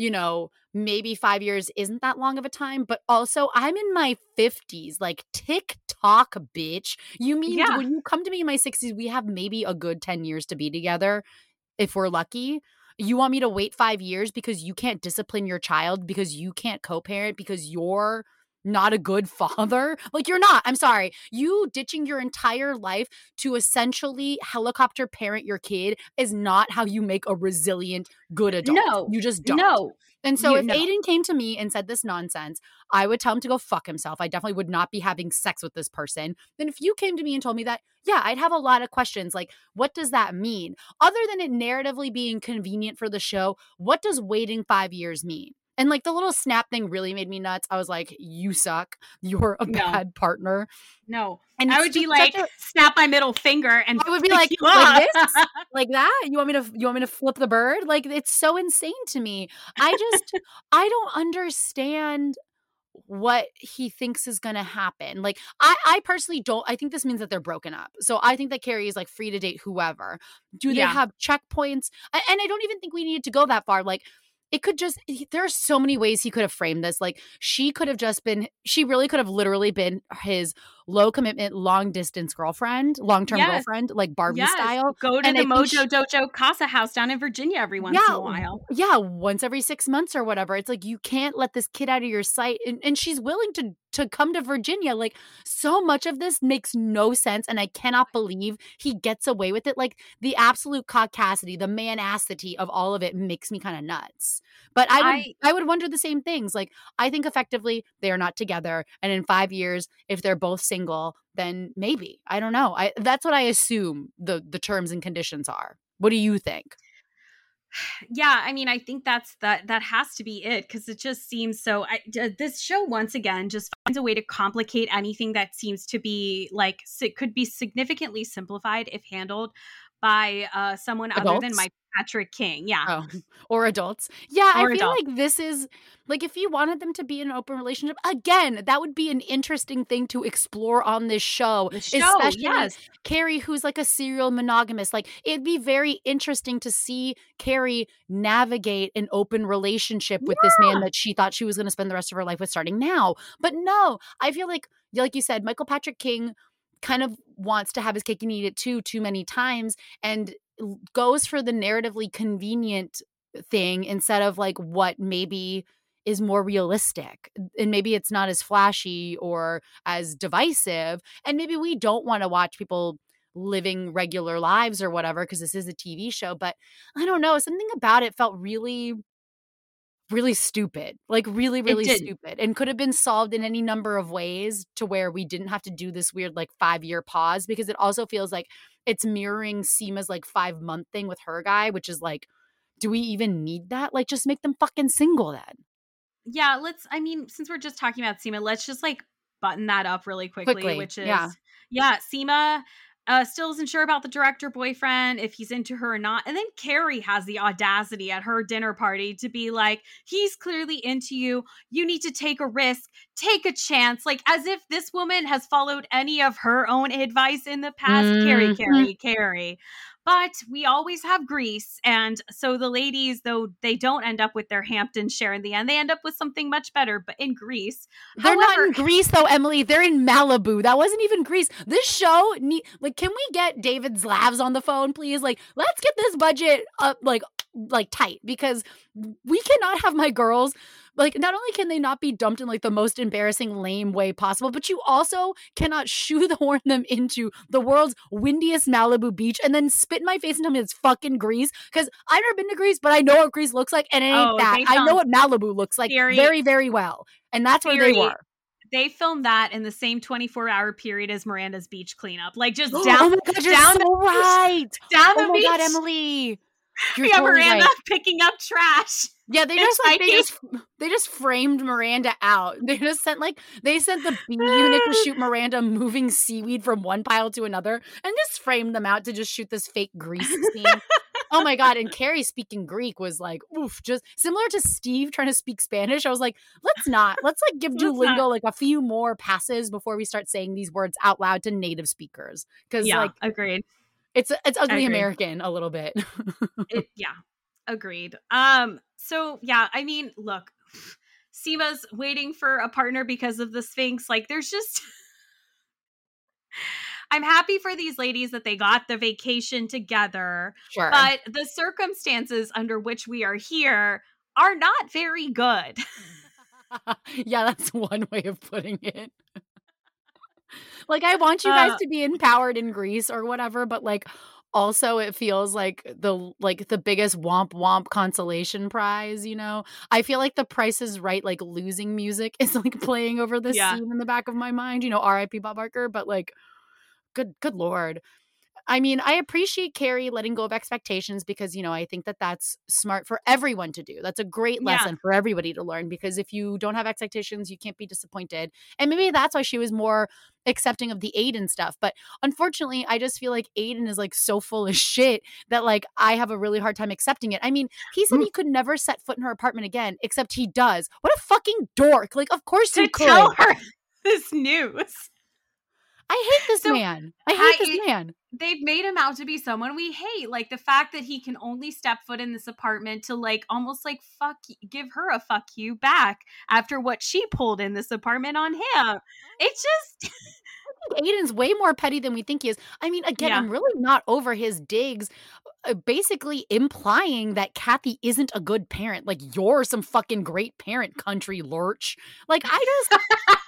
[SPEAKER 4] maybe 5 years isn't that long of a time, but also I'm in my 50s, like tick-tock, bitch. You mean when you come to me in my 60s, we have maybe a good 10 years to be together if we're lucky? You want me to wait 5 years because you can't discipline your child, because you can't co-parent, because you're not a good father? Like, you're not. I'm sorry. You ditching your entire life to essentially helicopter parent your kid is not how you make a resilient, good adult.
[SPEAKER 5] No.
[SPEAKER 4] You just don't.
[SPEAKER 5] No.
[SPEAKER 4] And so if Aiden came to me and said this nonsense, I would tell him to go fuck himself. I definitely would not be having sex with this person. Then if you came to me and told me that, yeah, I'd have a lot of questions. Like, what does that mean? Other than it narratively being convenient for the show, what does waiting 5 years mean? And like the little snap thing really made me nuts. I was like, you suck. You're a bad partner.
[SPEAKER 5] No.
[SPEAKER 4] And
[SPEAKER 5] I would be like, snap my middle finger and
[SPEAKER 4] I would be like this? Like that? You want me to flip the bird? Like, it's so insane to me. I don't understand what he thinks is going to happen. Like, I personally don't. I think this means that they're broken up. So I think that Carrie is like free to date whoever. Do they have checkpoints? And I don't even think we needed to go that far. Like, it could just, there are so many ways he could have framed this. Like, she really could have literally been his low commitment, long distance girlfriend, long-term girlfriend, like Barbie style.
[SPEAKER 5] Go to the Mojo Dojo Casa house down in Virginia every once in a while.
[SPEAKER 4] Yeah, once every 6 months or whatever. It's like, you can't let this kid out of your sight. And she's willing to come to Virginia. Like, so much of this makes no sense. And I cannot believe he gets away with it. Like, the absolute caucasity, the manacity of all of it makes me kind of nuts. But I would wonder the same things. Like, I think effectively they are not together. And in 5 years, if they're both single, then maybe. I don't know. That's what I assume the terms and conditions are. What do you think?
[SPEAKER 5] Yeah, I mean, I think that has to be it, because it just seems so. This show once again just finds a way to complicate anything that seems to be like it could be significantly simplified if handled by someone other than Mike Patrick King. Yeah.
[SPEAKER 4] Oh, or adults. Yeah, I feel like this is like, if you wanted them to be in an open relationship, again, that would be an interesting thing to explore on this show. Especially Carrie, who's like a serial monogamist. Like, it'd be very interesting to see Carrie navigate an open relationship with this man that she thought she was going to spend the rest of her life with starting now. But no, I feel like you said, Michael Patrick King kind of wants to have his cake and eat it too many times, and goes for the narratively convenient thing instead of like what maybe is more realistic. And maybe it's not as flashy or as divisive. And maybe we don't want to watch people living regular lives or whatever, because this is a TV show. But I don't know, something about it felt really, really stupid, like really, really stupid, and could have been solved in any number of ways to where we didn't have to do this weird like 5-year pause, because it also feels like it's mirroring Seema's like 5-month thing with her guy, which is like, do we even need that? Like, just make them fucking single then.
[SPEAKER 5] Yeah, since we're just talking about Seema, let's just like button that up really quickly. Which is, Seema still isn't sure about the director boyfriend, if he's into her or not. And then Carrie has the audacity at her dinner party to be like, he's clearly into you. You need to take a risk, take a chance. Like, as if this woman has followed any of her own advice in the past. Carrie. But we always have Grease. And so the ladies, though they don't end up with their Hampton share in the end, they end up with something much better. But in Grease.
[SPEAKER 4] They're not in Grease, though, Emily. They're in Malibu. That wasn't even Grease. This show, can we get David Zlavs on the phone, please? Like, let's get this budget up, like tight, because we cannot have my girls. Like, not only can they not be dumped in like the most embarrassing, lame way possible, but you also cannot shoehorn them into the world's windiest Malibu beach and then spit in my face and tell me it's fucking Grease. Because I've never been to Grease, but I know what Grease looks like, and it ain't that. I know what Malibu looks like very, very well. And that's where they were.
[SPEAKER 5] they filmed that in the same 24-hour period as Miranda's beach cleanup. Like just down.
[SPEAKER 4] Oh my God, you're
[SPEAKER 5] down
[SPEAKER 4] so
[SPEAKER 5] the,
[SPEAKER 4] right.
[SPEAKER 5] Down the
[SPEAKER 4] Oh my
[SPEAKER 5] beach.
[SPEAKER 4] God, Emily. You're
[SPEAKER 5] Yeah,
[SPEAKER 4] totally
[SPEAKER 5] Miranda
[SPEAKER 4] right.
[SPEAKER 5] picking up trash.
[SPEAKER 4] Yeah, they just framed Miranda out. They sent the B unit to shoot Miranda moving seaweed from one pile to another, and just framed them out to just shoot this fake Greece scene. Oh my God! And Carrie speaking Greek was like, oof, just similar to Steve trying to speak Spanish. I was like, let's give Duolingo like a few more passes before we start saying these words out loud to native speakers, because
[SPEAKER 5] agreed.
[SPEAKER 4] It's ugly American a little bit.
[SPEAKER 5] Agreed. So yeah, I mean, look, Siva's waiting for a partner because of the Sphinx. Like, there's just I'm happy for these ladies that they got the vacation together.
[SPEAKER 4] Sure.
[SPEAKER 5] But the circumstances under which we are here are not very good.
[SPEAKER 4] Yeah, that's one way of putting it. Like, I want you guys to be empowered in Greece or whatever, but like also it feels like the biggest womp womp consolation prize, you know? I feel like The Price is Right, like losing music is like playing over this scene in the back of my mind, you know, R.I.P. Bob Barker, but like good Lord. I mean, I appreciate Carrie letting go of expectations because, you know, I think that that's smart for everyone to do. That's a great lesson for everybody to learn, because if you don't have expectations, you can't be disappointed. And maybe that's why she was more accepting of the Aiden stuff. But unfortunately, I just feel like Aiden is like so full of shit that like I have a really hard time accepting it. I mean, he said he could never set foot in her apartment again, except he does. What a fucking dork. Like, of course you could.
[SPEAKER 5] Tell her this news.
[SPEAKER 4] I hate this man. I hate this man.
[SPEAKER 5] They've made him out to be someone we hate. Like the fact that he can only step foot in this apartment to like almost like give her a fuck you back after what she pulled in this apartment on him. It's just
[SPEAKER 4] I think Aiden's way more petty than we think he is. I mean, again, I'm really not over his digs, basically implying that Kathy isn't a good parent. Like, you're some fucking great parent, country lurch. Like, I just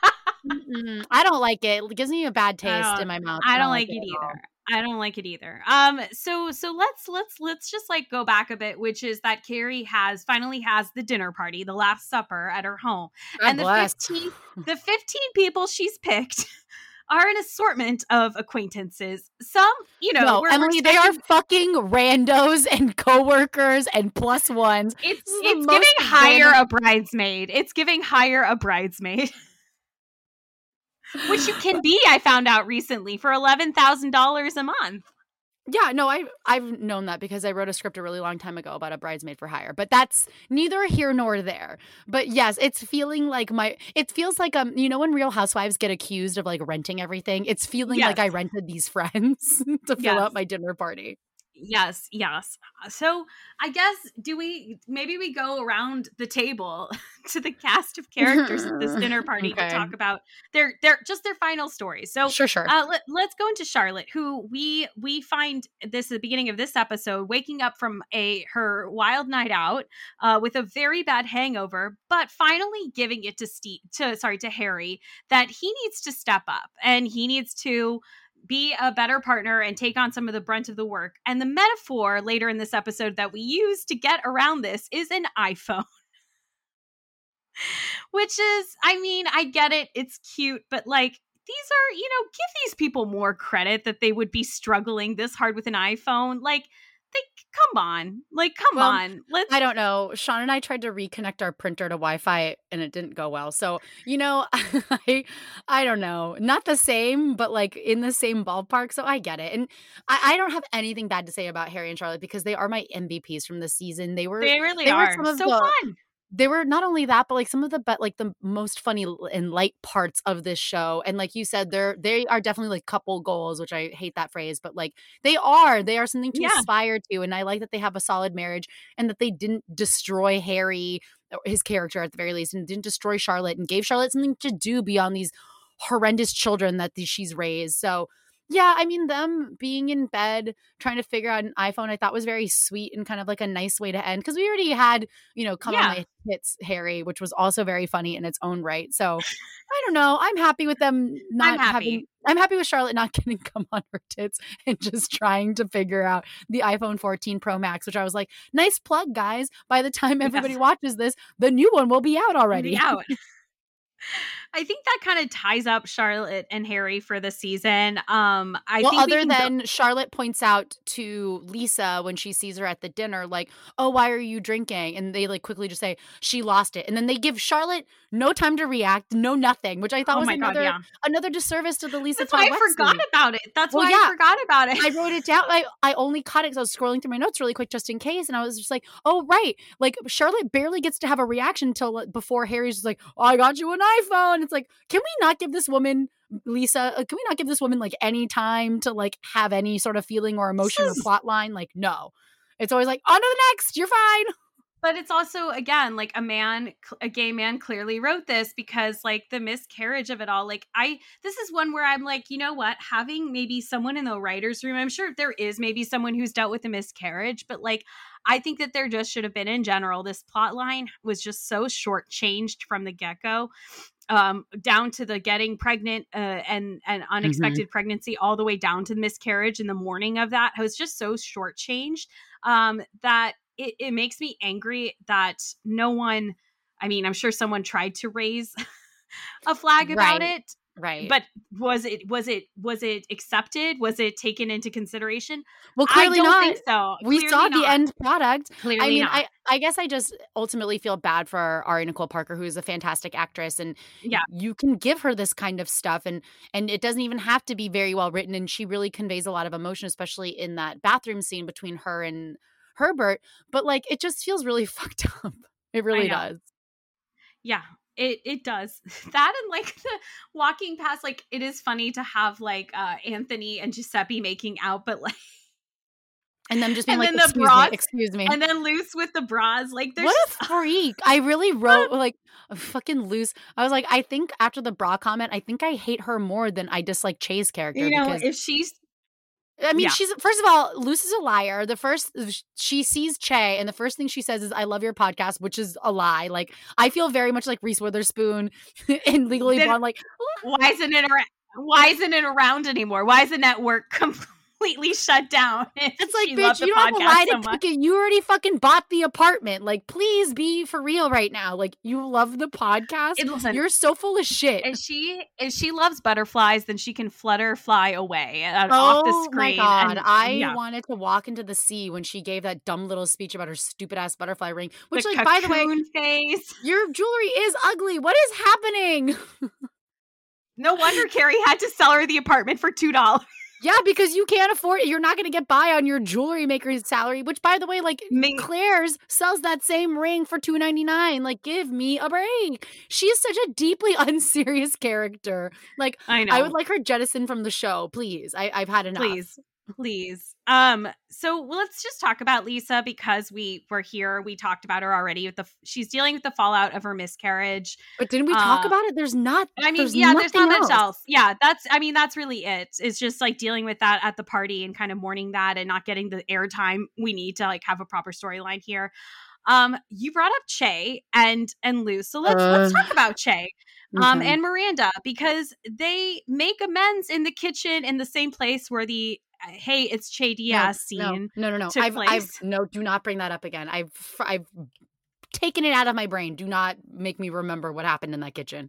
[SPEAKER 4] I don't like it. It gives me a bad taste in my mouth.
[SPEAKER 5] I don't like it either. I don't like it either. So let's just like go back a bit, which is that Carrie finally has the dinner party, the Last Supper at her home.
[SPEAKER 4] God bless.
[SPEAKER 5] The 15 people she's picked are an assortment of acquaintances. Some, you know,
[SPEAKER 4] Emily, they are fucking randos and coworkers and plus ones.
[SPEAKER 5] It's giving hire a bridesmaid. It's giving hire a bridesmaid. Which you can be, I found out recently, for $11,000 a month.
[SPEAKER 4] Yeah, no, I've known that because I wrote a script a really long time ago about a bridesmaid for hire, but that's neither here nor there. But yes, it feels like you know when Real Housewives get accused of like renting everything, it's feeling like I rented these friends to fill out my dinner party.
[SPEAKER 5] Yes. So I guess maybe we go around the table to the cast of characters at this dinner party to talk about their final stories. So
[SPEAKER 4] sure.
[SPEAKER 5] Let's go into Charlotte, who we find this at the beginning of this episode, waking up from her wild night out with a very bad hangover, but finally giving it to Harry that he needs to step up and he needs to be a better partner and take on some of the brunt of the work. And the metaphor later in this episode that we use to get around this is an iPhone. Which is, I mean, I get it. It's cute, but like, these are, you know, give these people more credit that they would be struggling this hard with an iPhone. Like, come on.
[SPEAKER 4] I don't know. Sean and I tried to reconnect our printer to Wi-Fi and it didn't go well. So, you know, I don't know. Not the same, but like in the same ballpark. So I get it. And I don't have anything bad to say about Harry and Charlotte because they are my MVPs from this season. They really are so fun. They were not only that, but like some of the most funny and light parts of this show. And like you said, they are definitely like couple goals, which I hate that phrase, but like they are something to aspire to. And I like that they have a solid marriage and that they didn't destroy Harry, his character at the very least, and didn't destroy Charlotte and gave Charlotte something to do beyond these horrendous children that she's raised. So yeah, I mean, them being in bed trying to figure out an iPhone, I thought was very sweet and kind of like a nice way to end because we already had, you know, come on my tits, Harry, which was also very funny in its own right. So I don't know. I'm happy with them I'm happy with Charlotte not getting come on her tits and just trying to figure out the iPhone 14 Pro Max, which I was like, nice plug, guys. By the time everybody watches this, the new one will be out already.
[SPEAKER 5] I think that kind of ties up Charlotte and Harry for the season.
[SPEAKER 4] Other than Charlotte points out to Lisa when she sees her at the dinner, like, oh, why are you drinking? And they like quickly just say, she lost it. And then they give Charlotte no time to react, no nothing, which I thought was another disservice to the Lisa.
[SPEAKER 5] That's why I forgot about it. I forgot about it.
[SPEAKER 4] I wrote it down. I only caught it because I was scrolling through my notes really quick just in case. And I was just like, oh, right. Like Charlotte barely gets to have a reaction until before Harry's just like, oh, I got you an iPhone. It's like, can we not give this woman, Lisa, can we not give this woman like any time to like have any sort of feeling or emotion or plot line? Like, no. It's always like, on to the next, you're fine.
[SPEAKER 5] But it's also, again, like a gay man clearly wrote this because like the miscarriage of it all, like this is one where I'm like, you know what, having maybe someone in the writer's room, I'm sure there is maybe someone who's dealt with a miscarriage, but like, I think that there just should have been in general, this plot line was just so shortchanged from the get-go. Down to the getting pregnant and unexpected pregnancy, all the way down to the miscarriage in the morning of that. It was just so shortchanged that it makes me angry that no one, I mean, I'm sure someone tried to raise a flag about it.
[SPEAKER 4] Right.
[SPEAKER 5] But was it accepted? Was it taken into consideration?
[SPEAKER 4] Well, clearly
[SPEAKER 5] I don't
[SPEAKER 4] not.
[SPEAKER 5] think so.
[SPEAKER 4] We
[SPEAKER 5] Clearly
[SPEAKER 4] saw
[SPEAKER 5] not.
[SPEAKER 4] the end product.
[SPEAKER 5] Clearly not.
[SPEAKER 4] I guess I just ultimately feel bad for Ari Nicole Parker, who is a fantastic actress, and you can give her this kind of stuff, and it doesn't even have to be very well written, and she really conveys a lot of emotion, especially in that bathroom scene between her and Herbert. But like, it just feels really fucked up. It really does.
[SPEAKER 5] Yeah. It does that, and like the walking past, like it is funny to have like Anthony and Giuseppe making out, but like,
[SPEAKER 4] and them just being like, excuse me,
[SPEAKER 5] and then Luce with the bras, like
[SPEAKER 4] what a freak. I really wrote like a fucking Luce. I was like, I think after the bra comment, I think I hate her more than I dislike Che's character.
[SPEAKER 5] You know, if she's,
[SPEAKER 4] I mean, she's, first of all, Luce is a liar. She sees Che, and the first thing she says is, I love your podcast, which is a lie. Like, I feel very much like Reese Witherspoon in Legally Blonde. Like,
[SPEAKER 5] why isn't it around anymore? Why is the network completely shut down?
[SPEAKER 4] It's like, bitch, you don't have a lie to pick it. You already fucking bought the apartment. Like, please be for real right now. Like, you love the podcast. You're so full of shit.
[SPEAKER 5] If she loves butterflies, then she can fly away off the screen.
[SPEAKER 4] Oh my God. I wanted to walk into the sea when she gave that dumb little speech about her stupid ass butterfly ring. Which, like, by the way,
[SPEAKER 5] face.
[SPEAKER 4] Your jewelry is ugly. What is happening?
[SPEAKER 5] No wonder Carrie had to sell her the apartment for $2.
[SPEAKER 4] Yeah, because you can't afford it. You're not going to get by on your jewelry maker's salary, which, by the way, like, Claire's sells that same ring for $2.99. Like, give me a break. She's such a deeply unserious character. Like, I know. I would like her jettisoned from the show, please. I've had enough.
[SPEAKER 5] Please. So let's just talk about Lisa, because we were here. We talked about her already. She's dealing with the fallout of her miscarriage.
[SPEAKER 4] But didn't we talk about it? There's not.
[SPEAKER 5] I mean, there's not much else. Yeah, that's really it. It's just like dealing with that at the party and kind of mourning that and not getting the airtime we need to like have a proper storyline here. You brought up Che and Luce, so let's talk about Che. And Miranda, because they make amends in the kitchen in the same place where the hey, it's Che Diaz scene.
[SPEAKER 4] No. Do not bring that up again. I've taken it out of my brain. Do not make me remember what happened in that kitchen.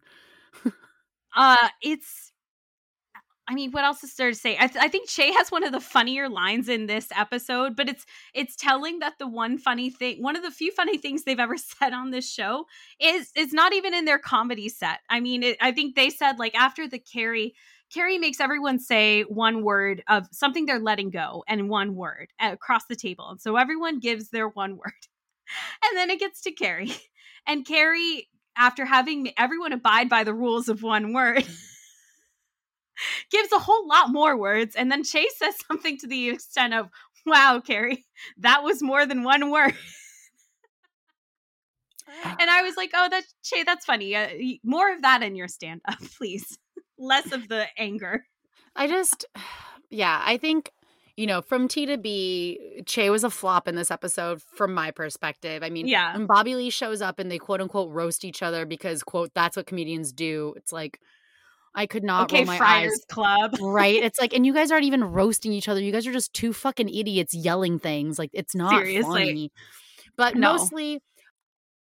[SPEAKER 5] I mean, what else is there to say? I think Che has one of the funnier lines in this episode, but it's telling that one of the few funny things they've ever said on this show is not even in their comedy set. I mean, I think they said, like, after the Carrie makes everyone say one word of something they're letting go, and one word across the table. And so everyone gives their one word. And then it gets to Carrie. And Carrie, after having everyone abide by the rules of one word, gives a whole lot more words. And then Che says something to the extent of, wow, Carrie, that was more than one word. And I was like, oh, Che, that's funny. More of that in your stand-up, please. Less of the anger.
[SPEAKER 4] I think, from T to B, Che was a flop in this episode from my perspective. I mean, when Bobby Lee shows up and they quote unquote roast each other because, quote, that's what comedians do. It's like, I could not roll my
[SPEAKER 5] Friars
[SPEAKER 4] eyes.
[SPEAKER 5] Club.
[SPEAKER 4] Right? It's like, and you guys aren't even roasting each other. You guys are just two fucking idiots yelling things. Like, it's not funny. But mostly,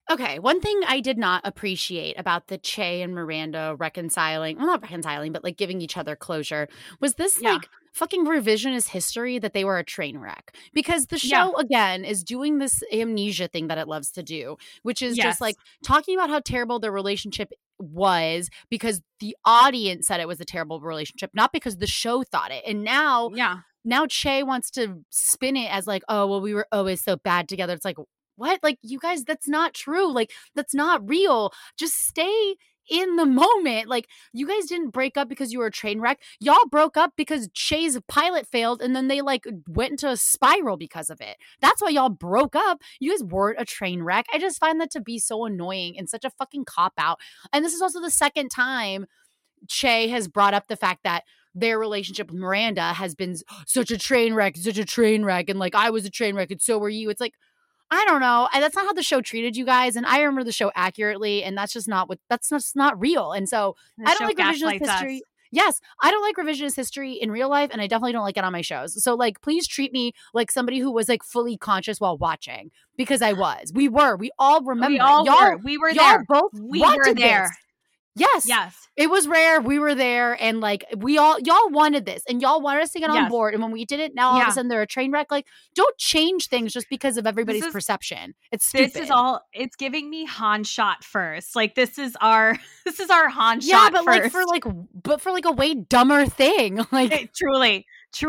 [SPEAKER 4] Okay, one thing I did not appreciate about the Che and Miranda reconciling, well, not reconciling, but like giving each other closure, was this like fucking revisionist history that they were a train wreck. Because the show, again, is doing this amnesia thing that it loves to do, which is just like talking about how terrible their relationship was because the audience said it was a terrible relationship, not because the show thought it. And now Che wants to spin it as like, oh, well, we were always so bad together. It's like, what? Like, you guys, that's not true. Like, that's not real. Just stay in the moment. Like, you guys didn't break up because you were a train wreck. Y'all broke up because Che's pilot failed and then they like went into a spiral because of it. That's why y'all broke up. You guys weren't a train wreck. I just find that to be so annoying and such a fucking cop out. And this is also the second time Che has brought up the fact that their relationship with Miranda has been such a train wreck, and like, I was a train wreck and so were you. It's like, I don't know. And that's not how the show treated you guys. And I remember the show accurately. And that's just not that's just not real. And so I don't like revisionist history. Us. Yes, I don't like revisionist history in real life. And I definitely don't like it on my shows. So like, please treat me like somebody who was like fully conscious while watching, because I was. We all remember.
[SPEAKER 5] We were there.
[SPEAKER 4] Both
[SPEAKER 5] we were there.
[SPEAKER 4] This. Yes. It was rare. We were there. And like, y'all wanted this and y'all wanted us to get on board. And when we did it, now all of a sudden they're a train wreck. Like, don't change things just because of everybody's perception. It's stupid.
[SPEAKER 5] It's giving me Han shot first. Like, this is our Han shot
[SPEAKER 4] but
[SPEAKER 5] first.
[SPEAKER 4] for like a way dumber thing. Like,
[SPEAKER 5] truly.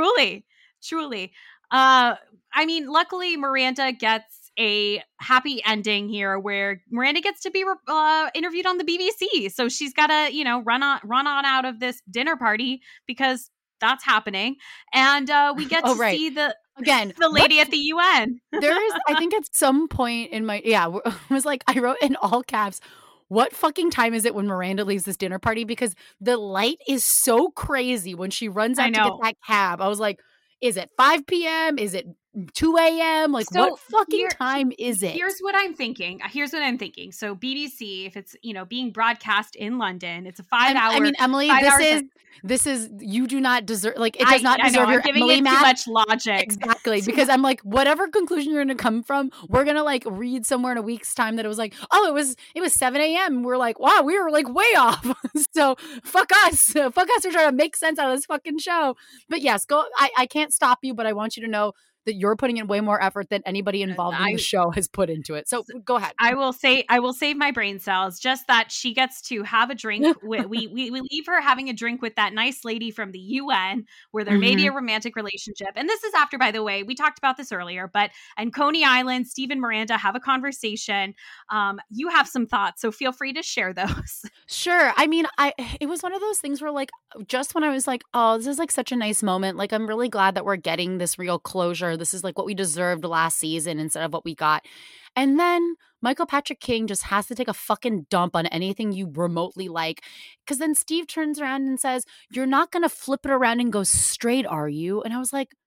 [SPEAKER 5] I mean, luckily Miranda gets a happy ending here where Miranda gets to be interviewed on the BBC. So she's got to, run on out of this dinner party because that's happening. And we get to see the lady at the UN.
[SPEAKER 4] There is, I think at some point in it was like, I wrote in all caps, what fucking time is it when Miranda leaves this dinner party? Because the light is so crazy when she runs out to get that cab. I was like, is it 5 p.m.? Is it 2 a.m.? Like, what fucking time is it?
[SPEAKER 5] Here's what I'm thinking. So BBC, if it's, being broadcast in London, it's a 5 hour.
[SPEAKER 4] I mean, Emily, this is, you do not deserve, like, it does not deserve your
[SPEAKER 5] giving
[SPEAKER 4] Emily
[SPEAKER 5] it
[SPEAKER 4] math.
[SPEAKER 5] Too much logic.
[SPEAKER 4] Exactly. Because I'm like, whatever conclusion you're going to come from, we're going to like read somewhere in a week's time that it was like, oh, it was 7 a.m. We're like, wow, we were like way off. So fuck us. We're trying to make sense out of this fucking show. But yes, I can't stop you, but I want you to know that you're putting in way more effort than anybody involved in the show has put into it. So go ahead.
[SPEAKER 5] I will save my brain cells. Just that she gets to have a drink. we leave her having a drink with that nice lady from the UN where there may be a romantic relationship. And this is after, by the way, we talked about this earlier, and Coney Island, Steve and Miranda have a conversation. You have some thoughts, so feel free to share those.
[SPEAKER 4] Sure. I mean, it was one of those things where like, just when I was like, oh, this is like such a nice moment. Like, I'm really glad that we're getting this real closure. This is like what we deserved last season instead of what we got. And then Michael Patrick King just has to take a fucking dump on anything you remotely like. Because then Steve turns around and says, you're not going to flip it around and go straight, are you? And I was like,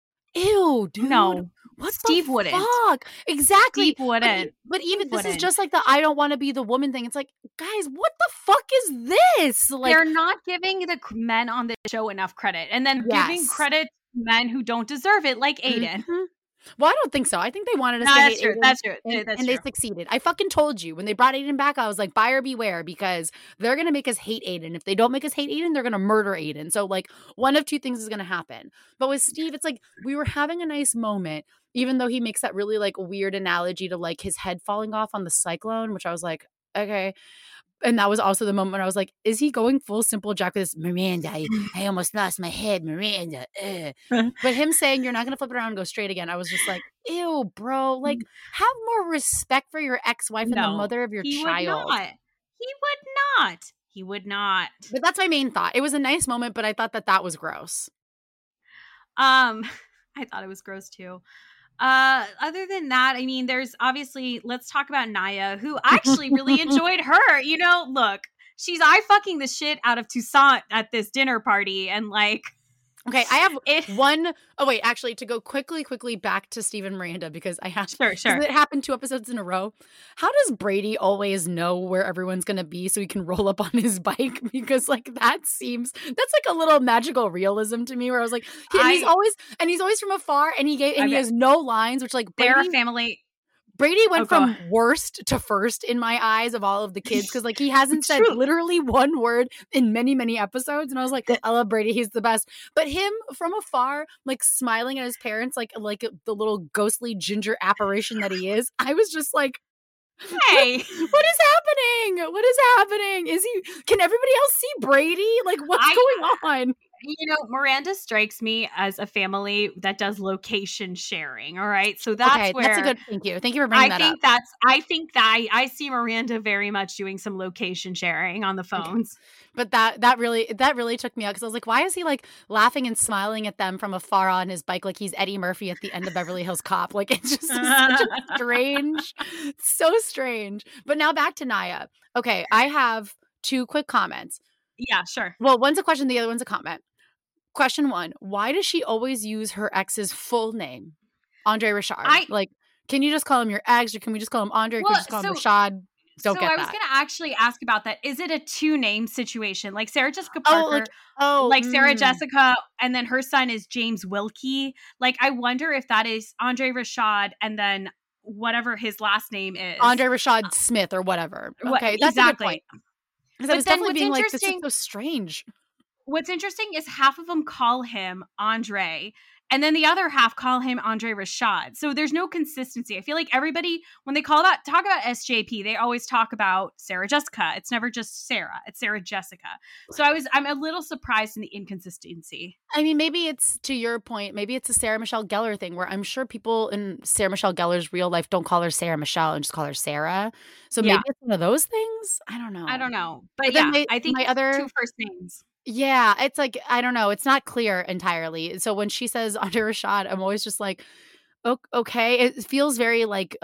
[SPEAKER 4] ew, dude.
[SPEAKER 5] No.
[SPEAKER 4] What
[SPEAKER 5] Steve wouldn't.
[SPEAKER 4] Fuck? Exactly.
[SPEAKER 5] Steve wouldn't.
[SPEAKER 4] But even this is just like the I don't want to be the woman thing. It's like, guys, what the fuck is this? Like,
[SPEAKER 5] they're not giving the men on the show enough credit. And then giving credit to men who don't deserve it, like Aiden.
[SPEAKER 4] Mm-hmm. Well, I don't think so. I think they wanted us to hate Aiden.
[SPEAKER 5] That's true.
[SPEAKER 4] And they succeeded. I fucking told you. When they brought Aiden back, I was like, buyer beware, because they're going to make us hate Aiden. If they don't make us hate Aiden, they're going to murder Aiden. So, like, one of two things is going to happen. But with Steve, it's like we were having a nice moment, even though he makes that really, like, weird analogy to, like, his head falling off on the cyclone, which I was like, okay. And that was also the moment when I was like, is he going full Simple Jack with this, Miranda, I almost lost my head, Miranda. But him saying, you're not going to flip it around and go straight again, I was just like, ew, bro. Like, have more respect for your ex-wife and the mother of your child.
[SPEAKER 5] He would not.
[SPEAKER 4] But that's my main thought. It was a nice moment, but I thought that was gross.
[SPEAKER 5] I thought it was gross too. Other than that, I mean, there's obviously, let's talk about Naya, who actually really enjoyed her. Look, she's eye-fucking the shit out of Toussaint at this dinner party, and like,
[SPEAKER 4] okay, I have one. Oh wait, actually, to go quickly back to Steve and Miranda, because I have
[SPEAKER 5] sure.
[SPEAKER 4] It happened 2 episodes in a row. How does Brady always know where everyone's gonna be so he can roll up on his bike? Because like that's like a little magical realism to me, where I was like, he's always from afar, and he has no lines, which like
[SPEAKER 5] they're a family.
[SPEAKER 4] Brady went from worst to first in my eyes of all of the kids because like he hasn't said literally one word in many, many episodes. And I was like, I love Brady. He's the best. But him from afar, like smiling at his parents, like the little ghostly ginger apparition that he is, I was just like, hey, what is happening? What is happening? Can everybody else see Brady? Like, what's going on?
[SPEAKER 5] You know, Miranda strikes me as a family that does location sharing. All right. So that's where
[SPEAKER 4] that's a good, thank you. Thank you for bringing that up.
[SPEAKER 5] I think that I see Miranda very much doing some location sharing on the phones.
[SPEAKER 4] Okay. But that really took me out because I was like, why is he like laughing and smiling at them from afar on his bike like he's Eddie Murphy at the end of Beverly Hills Cop? Like it's just such a strange, so strange. But now back to Naya. Okay, I have 2 quick comments.
[SPEAKER 5] Yeah, sure.
[SPEAKER 4] Well, one's a question, the other one's a comment. Question 1, why does she always use her ex's full name? Andre Rashad. Like, can you just call him your ex or can we just call him Andre? Can we just call him Rashad? I was
[SPEAKER 5] going to actually ask about that. Is it a 2-name situation? Like Sarah Jessica Parker, Sarah Jessica, and then her son is James Wilkie. Like, I wonder if that is Andre Rashad and then whatever his last name is.
[SPEAKER 4] Andre Rashad Smith or whatever. Okay, that's a good point. Because I was definitely being like, this is so strange.
[SPEAKER 5] What's interesting is half of them call him Andre, and then the other half call him Andre Rashad. So there's no consistency. I feel like everybody, when they talk about SJP, they always talk about Sarah Jessica. It's never just Sarah. It's Sarah Jessica. So I'm a little surprised in the inconsistency.
[SPEAKER 4] I mean, maybe it's, to your point, maybe it's a Sarah Michelle Gellar thing where I'm sure people in Sarah Michelle Gellar's real life don't call her Sarah Michelle and just call her Sarah. So maybe it's one of those things. I don't know.
[SPEAKER 5] But yeah, I think my other 2 first names.
[SPEAKER 4] Yeah, it's like, I don't know. It's not clear entirely. So when she says Andre Rashad, I'm always just like, okay. It feels very like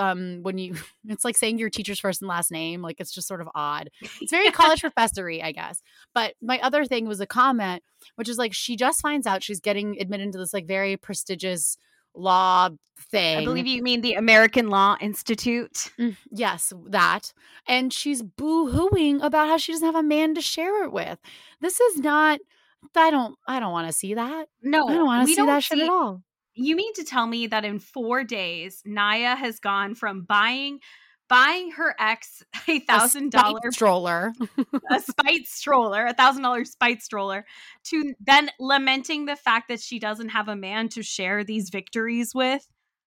[SPEAKER 4] it's like saying your teacher's first and last name. Like it's just sort of odd. It's very college professory, I guess. But my other thing was a comment, which is like, she just finds out she's getting admitted into this like very prestigious law thing.
[SPEAKER 5] I believe you mean the American Law Institute.
[SPEAKER 4] Yes, that. And she's boo-hooing about how she doesn't have a man to share it with. This is not, I don't want to see that.
[SPEAKER 5] No,
[SPEAKER 4] I don't want to see that shit at all.
[SPEAKER 5] You mean to tell me that in 4 days, Naya has gone from buying her ex $1,000
[SPEAKER 4] stroller,
[SPEAKER 5] a spite stroller, $1,000 spite stroller, to then lamenting the fact that she doesn't have a man to share these victories with?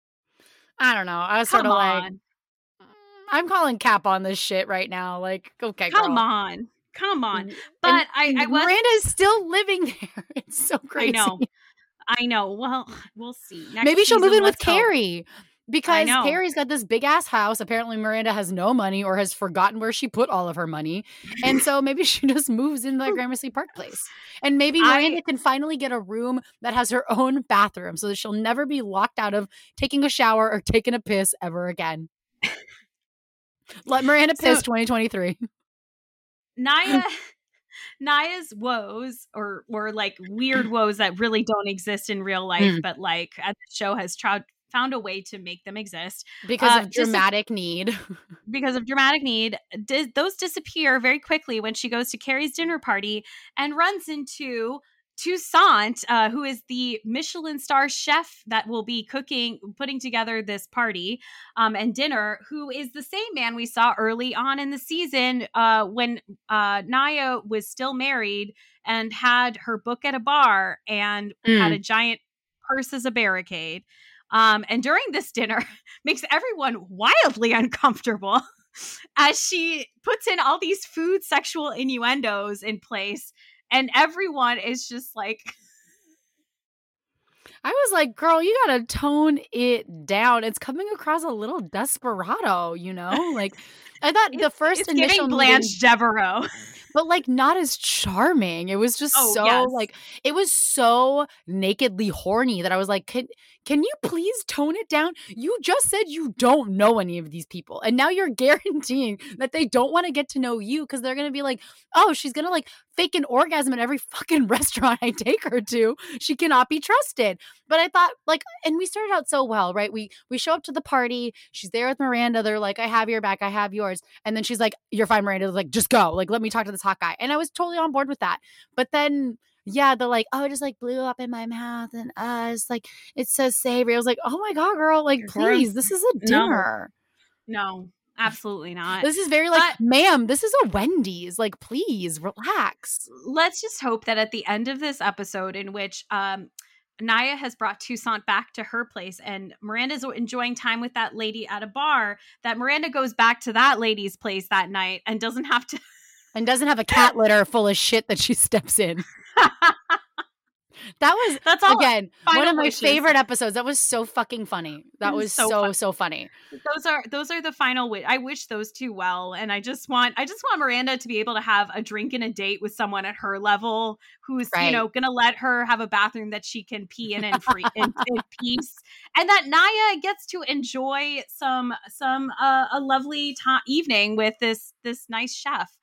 [SPEAKER 4] I don't know. I was sort of like, I'm calling cap on this shit right now. Like, okay,
[SPEAKER 5] come on. But
[SPEAKER 4] Miranda's still living there. It's so crazy.
[SPEAKER 5] I know. Well, we'll see.
[SPEAKER 4] Maybe she'll move in with Carrie. Because Carrie's got this big ass house. Apparently Miranda has no money or has forgotten where she put all of her money. And so maybe she just moves into the Gramercy Park place. And maybe Miranda can finally get a room that has her own bathroom so that she'll never be locked out of taking a shower or taking a piss ever again. Let Miranda piss 2023.
[SPEAKER 5] Naya's woes or like weird woes that really don't exist in real life, but like the show has found a way to make them exist
[SPEAKER 4] because of dramatic need.
[SPEAKER 5] Those disappear very quickly when she goes to Carrie's dinner party and runs into Toussaint, who is the Michelin star chef that will be putting together this party and dinner, who is the same man we saw early on in the season when Naya was still married and had her book at a bar and had a giant purse as a barricade. And during this dinner makes everyone wildly uncomfortable as she puts in all these food sexual innuendos in place. And everyone is just like,
[SPEAKER 4] I was like, girl, you got to tone it down. It's coming across a little desperado, you know? Like, I thought the first initial
[SPEAKER 5] Blanche Devereaux.
[SPEAKER 4] But like not as charming. It was just it was so nakedly horny that I was like, can you please tone it down? You just said you don't know any of these people. And now you're guaranteeing that they don't want to get to know you because they're going to be like, oh, she's going to like fake an orgasm at every fucking restaurant I take her to. She cannot be trusted. But I thought like, and we started out so well, right? We show up to the party. She's there with Miranda. They're like, I have your back. I have yours. And then she's like, you're fine, Miranda. Like, just go. Like, let me talk to this hot guy. And I was totally on board with that. But then, yeah, the like, oh, it just like blew up in my mouth. And it's like, it's so savory. I was like, oh my God, girl. Like, please, this is a dinner.
[SPEAKER 5] No, absolutely not.
[SPEAKER 4] This is very like, ma'am, this is a Wendy's. Like, please relax.
[SPEAKER 5] Let's just hope that at the end of this episode, in which Naya has brought Toussaint back to her place and Miranda's enjoying time with that lady at a bar, that Miranda goes back to that lady's place that night and doesn't have to
[SPEAKER 4] and doesn't have a cat litter full of shit that she steps in. That's all, again, one of my favorite episodes. That was so fucking funny. That was so funny.
[SPEAKER 5] Those are the final I wish those two well, and I just want Miranda to be able to have a drink and a date with someone at her level who's gonna let her have a bathroom that she can pee in in peace, and that Naya gets to enjoy a lovely evening with this nice chef.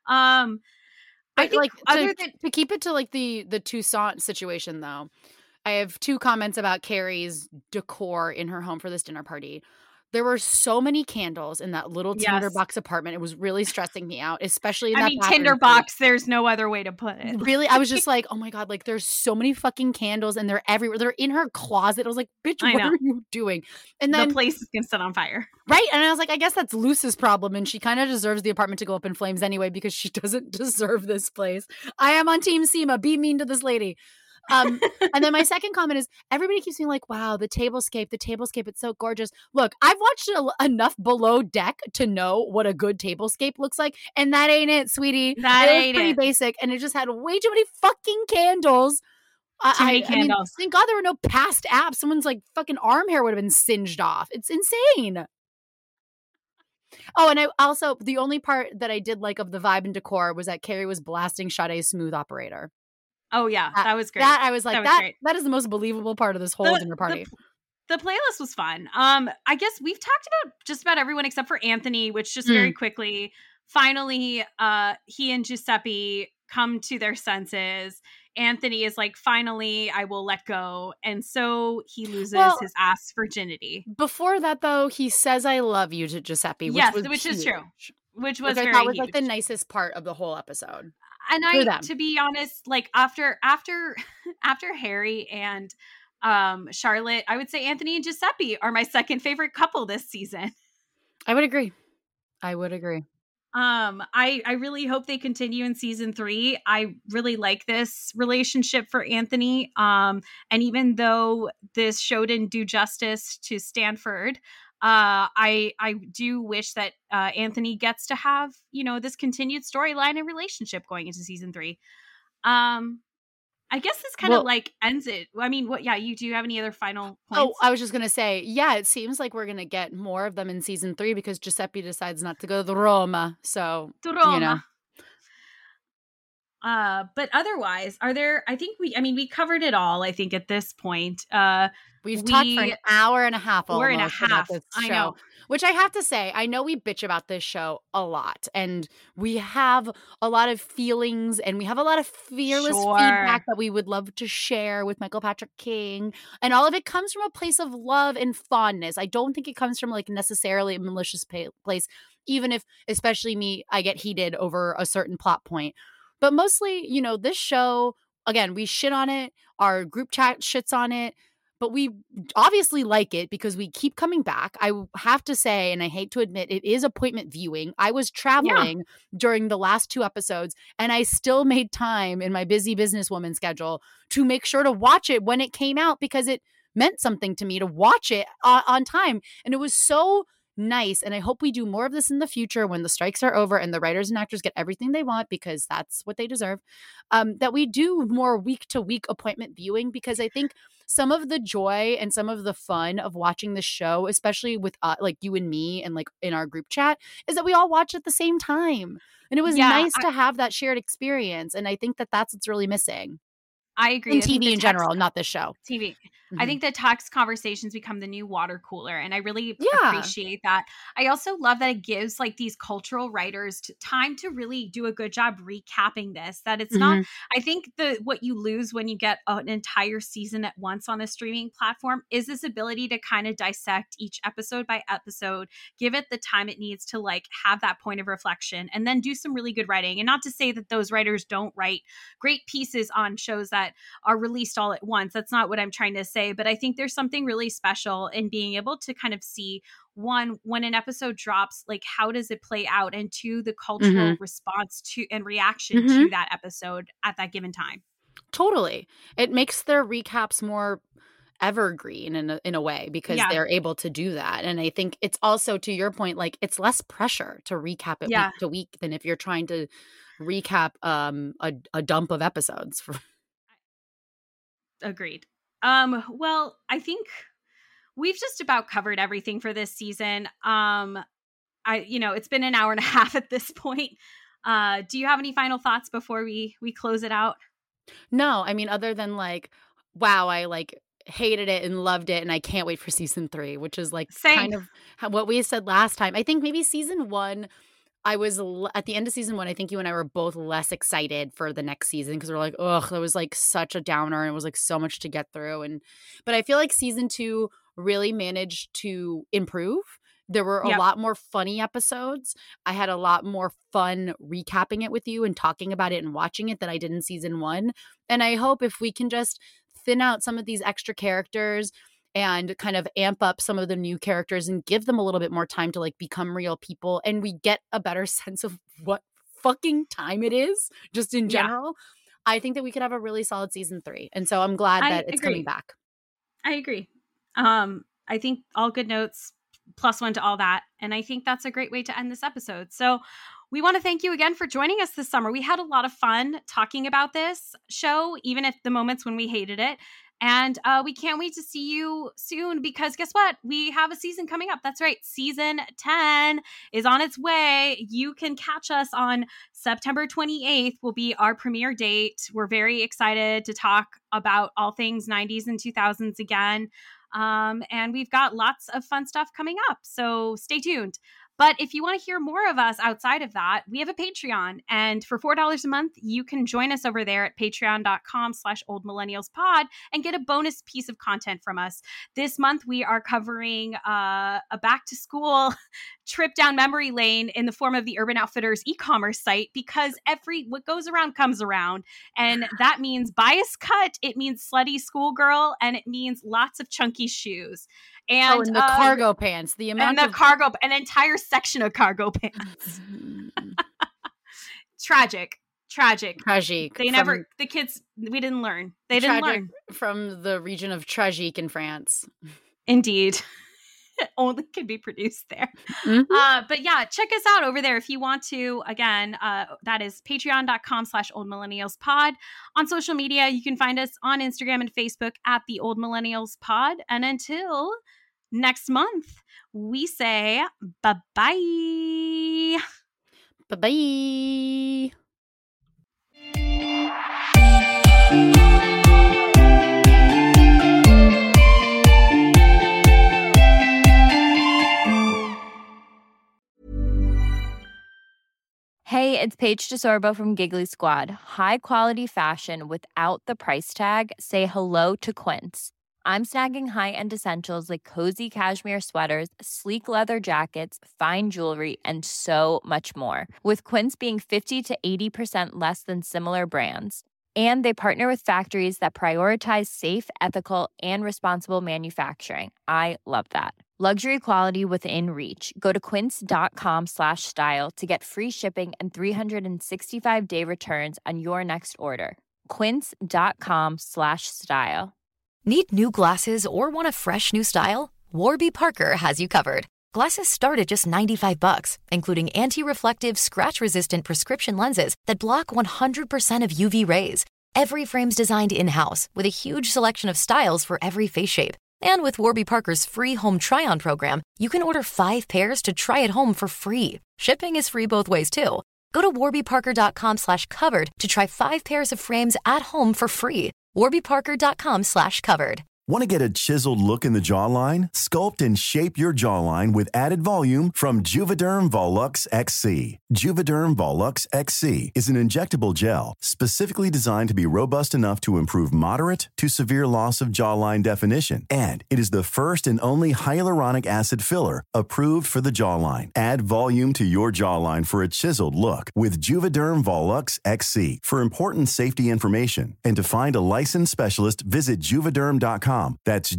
[SPEAKER 4] I think to keep it to like the Toussaint situation, though, I have two comments about Carrie's decor in her home for this dinner party. There were so many candles in that little tinderbox apartment. It was really stressing me out, especially in that
[SPEAKER 5] tinderbox. There's no other way to put it.
[SPEAKER 4] Really, I was just like, oh my God, like there's so many fucking candles and they're everywhere. They're in her closet. I was like, bitch, what are you doing? And then
[SPEAKER 5] the place is gonna set on fire.
[SPEAKER 4] Right. And I was like, I guess that's Luce's problem. And she kind of deserves the apartment to go up in flames anyway, because she doesn't deserve this place. I am on Team Seema. Be mean to this lady. And then my second comment is, everybody keeps being like, wow, the tablescape, it's so gorgeous. Look, I've watched enough Below Deck to know what a good tablescape looks like, and that ain't it, sweetie. That ain't pretty basic, and it just had way too many fucking candles.
[SPEAKER 5] Too many candles.
[SPEAKER 4] I mean, thank God there were no past apps. Someone's like fucking arm hair would have been singed off. It's insane. Oh, and I also, the only part that I did like of the vibe and decor was that Carrie was blasting Sade's Smooth Operator.
[SPEAKER 5] Oh yeah, that was great.
[SPEAKER 4] I was like, that is the most believable part of this whole dinner party.
[SPEAKER 5] The playlist was fun. I guess we've talked about just about everyone except for Anthony, which just very quickly, finally, he and Giuseppe come to their senses. Anthony is like, finally, I will let go. And so he loses his ass virginity.
[SPEAKER 4] Before that, though, he says, I love you to Giuseppe, which
[SPEAKER 5] is true. Which was
[SPEAKER 4] I
[SPEAKER 5] very
[SPEAKER 4] thought was
[SPEAKER 5] huge.
[SPEAKER 4] Like the nicest part of the whole episode.
[SPEAKER 5] And to be honest, like after Harry and Charlotte, I would say Anthony and Giuseppe are my second favorite couple this season.
[SPEAKER 4] I would agree.
[SPEAKER 5] I really hope they continue in season 3. I really like this relationship for Anthony. And even though this show didn't do justice to Stanford, I do wish that Anthony gets to have, this continued storyline and relationship going into season 3. I guess this kind of like ends it. I mean, do you have any other final points?
[SPEAKER 4] Oh, I was just going to say, it seems like we're going to get more of them in season 3 because Giuseppe decides not to go to Roma. So,
[SPEAKER 5] but otherwise, we covered it all, I think, at this point.
[SPEAKER 4] We've talked for an hour and a half about this show.
[SPEAKER 5] I know.
[SPEAKER 4] Which I have to say, I know we bitch about this show a lot, and we have a lot of feelings, and we have a lot of fearless feedback that we would love to share with Michael Patrick King, and all of it comes from a place of love and fondness. I don't think it comes from like necessarily a malicious place, even if, especially me, I get heated over a certain plot point. But mostly, this show, again, we shit on it, our group chat shits on it, but we obviously like it because we keep coming back. I have to say, and I hate to admit, it is appointment viewing. I was traveling during the last 2 episodes, and I still made time in my busy businesswoman schedule to make sure to watch it when it came out because it meant something to me to watch it on time. And it was so nice. And I hope we do more of this in the future when the strikes are over and the writers and actors get everything they want, because that's what they deserve, that we do more week-to-week appointment viewing, because I think some of the joy and some of the fun of watching the show, especially with like you and me and like in our group chat, is that we all watch at the same time. And it was nice to have that shared experience. And I think that that's what's really missing.
[SPEAKER 5] I agree.
[SPEAKER 4] In TV in general, not this show.
[SPEAKER 5] TV. Mm-hmm. I think that text conversations become the new water cooler, and I really appreciate that. I also love that it gives like these cultural writers time to really do a good job recapping this. That it's not. I think what you lose when you get an entire season at once on a streaming platform is this ability to kind of dissect each episode by episode, give it the time it needs to like have that point of reflection, and then do some really good writing. And not to say that those writers don't write great pieces on shows that are released all at once. That's not what I'm trying to say, but I think there's something really special in being able to kind of see one, when an episode drops, like how does it play out, and two, the cultural response to and reaction to that episode at that given time.
[SPEAKER 4] Totally. It makes their recaps more evergreen in a way, because they're able to do that. And I think it's also, to your point, like it's less pressure to recap it week to week than if you're trying to recap a dump of episodes.
[SPEAKER 5] Agreed. Well, I think we've just about covered everything for this season. It's been an hour and a half at this point. Do you have any final thoughts before we close it out?
[SPEAKER 4] No, I mean, other than like, wow, I like hated it and loved it, and I can't wait for season 3, which is like kind of what we said last time. I think maybe season 1, I was at the end of season 1, I think you and I were both less excited for the next season, because we're like, ugh, that was like such a downer, and it was like so much to get through. But I feel like season 2 really managed to improve. There were a lot more funny episodes. I had a lot more fun recapping it with you and talking about it and watching it than I did in season 1. And I hope if we can just thin out some of these extra characters and kind of amp up some of the new characters and give them a little bit more time to like become real people, and we get a better sense of what fucking time it is just in general, I think that we could have a really solid season 3. And so I'm glad that it's coming back.
[SPEAKER 5] I agree. I think all good notes, +1 to all that. And I think that's a great way to end this episode. So we want to thank you again for joining us this summer. We had a lot of fun talking about this show, even at the moments when we hated it. And we can't wait to see you soon, because guess what? We have a season coming up. That's right. Season 10 is on its way. You can catch us on September 28th will be our premiere date. We're very excited to talk about all things 90s and 2000s again. And we've got lots of fun stuff coming up. So stay tuned. But if you want to hear more of us outside of that, we have a Patreon. And for $4 a month, you can join us over there at patreon.com/oldmillennialspod and get a bonus piece of content from us. This month, we are covering a back-to-school trip down memory lane in the form of the Urban Outfitters e-commerce site, because what goes around comes around. And that means bias cut, it means slutty schoolgirl, and it means lots of chunky shoes. And
[SPEAKER 4] the cargo pants,
[SPEAKER 5] an entire section of cargo pants. Tragic. The kids, we didn't learn. They didn't learn.
[SPEAKER 4] From the region of Tragic in France.
[SPEAKER 5] Indeed. Only can be produced there. But yeah, check us out over there if you want to. Again, that is patreon.com/oldmillennialspod. On social media, you can find us on Instagram and Facebook at the Old Millennials Pod. And until next month, we say bye-bye.
[SPEAKER 4] Bye-bye.
[SPEAKER 10] Hey, it's Paige DeSorbo from Giggly Squad. High quality fashion without the price tag. Say hello to Quince. I'm snagging high-end essentials like cozy cashmere sweaters, sleek leather jackets, fine jewelry, and so much more. With Quince being 50 to 80% less than similar brands. And they partner with factories that prioritize safe, ethical, and responsible manufacturing. I love that. Luxury quality within reach. Go to quince.com/style to get free shipping and 365-day returns on your next order. Quince.com/style.
[SPEAKER 11] Need new glasses or want a fresh new style? Warby Parker has you covered. Glasses start at just $95, including anti-reflective, scratch-resistant prescription lenses that block 100% of UV rays. Every frame's designed in-house with a huge selection of styles for every face shape. And with Warby Parker's free home try-on program, you can order 5 pairs to try at home for free. Shipping is free both ways, too. Go to warbyparker.com/covered to try 5 pairs of frames at home for free. warbyparker.com/covered.
[SPEAKER 3] Want to get a chiseled look in the jawline? Sculpt and shape your jawline with added volume from Juvederm Volux XC. Juvederm Volux XC is an injectable gel specifically designed to be robust enough to improve moderate to severe loss of jawline definition. And it is the first and only hyaluronic acid filler approved for the jawline. Add volume to your jawline for a chiseled look with Juvederm Volux XC. For important safety information and to find a licensed specialist, visit juvederm.com Juvederm.com. That's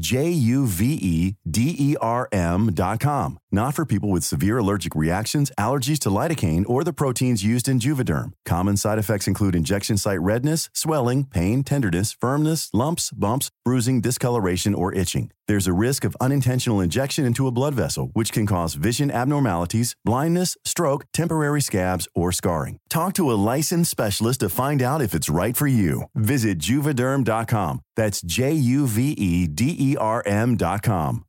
[SPEAKER 3] Juvederm.com. Not for people with severe allergic reactions, allergies to lidocaine, or the proteins used in Juvederm. Common side effects include injection site redness, swelling, pain, tenderness, firmness, lumps, bumps, bruising, discoloration, or itching. There's a risk of unintentional injection into a blood vessel, which can cause vision abnormalities, blindness, stroke, temporary scabs, or scarring. Talk to a licensed specialist to find out if it's right for you. Visit Juvederm.com. That's Juvederm.com.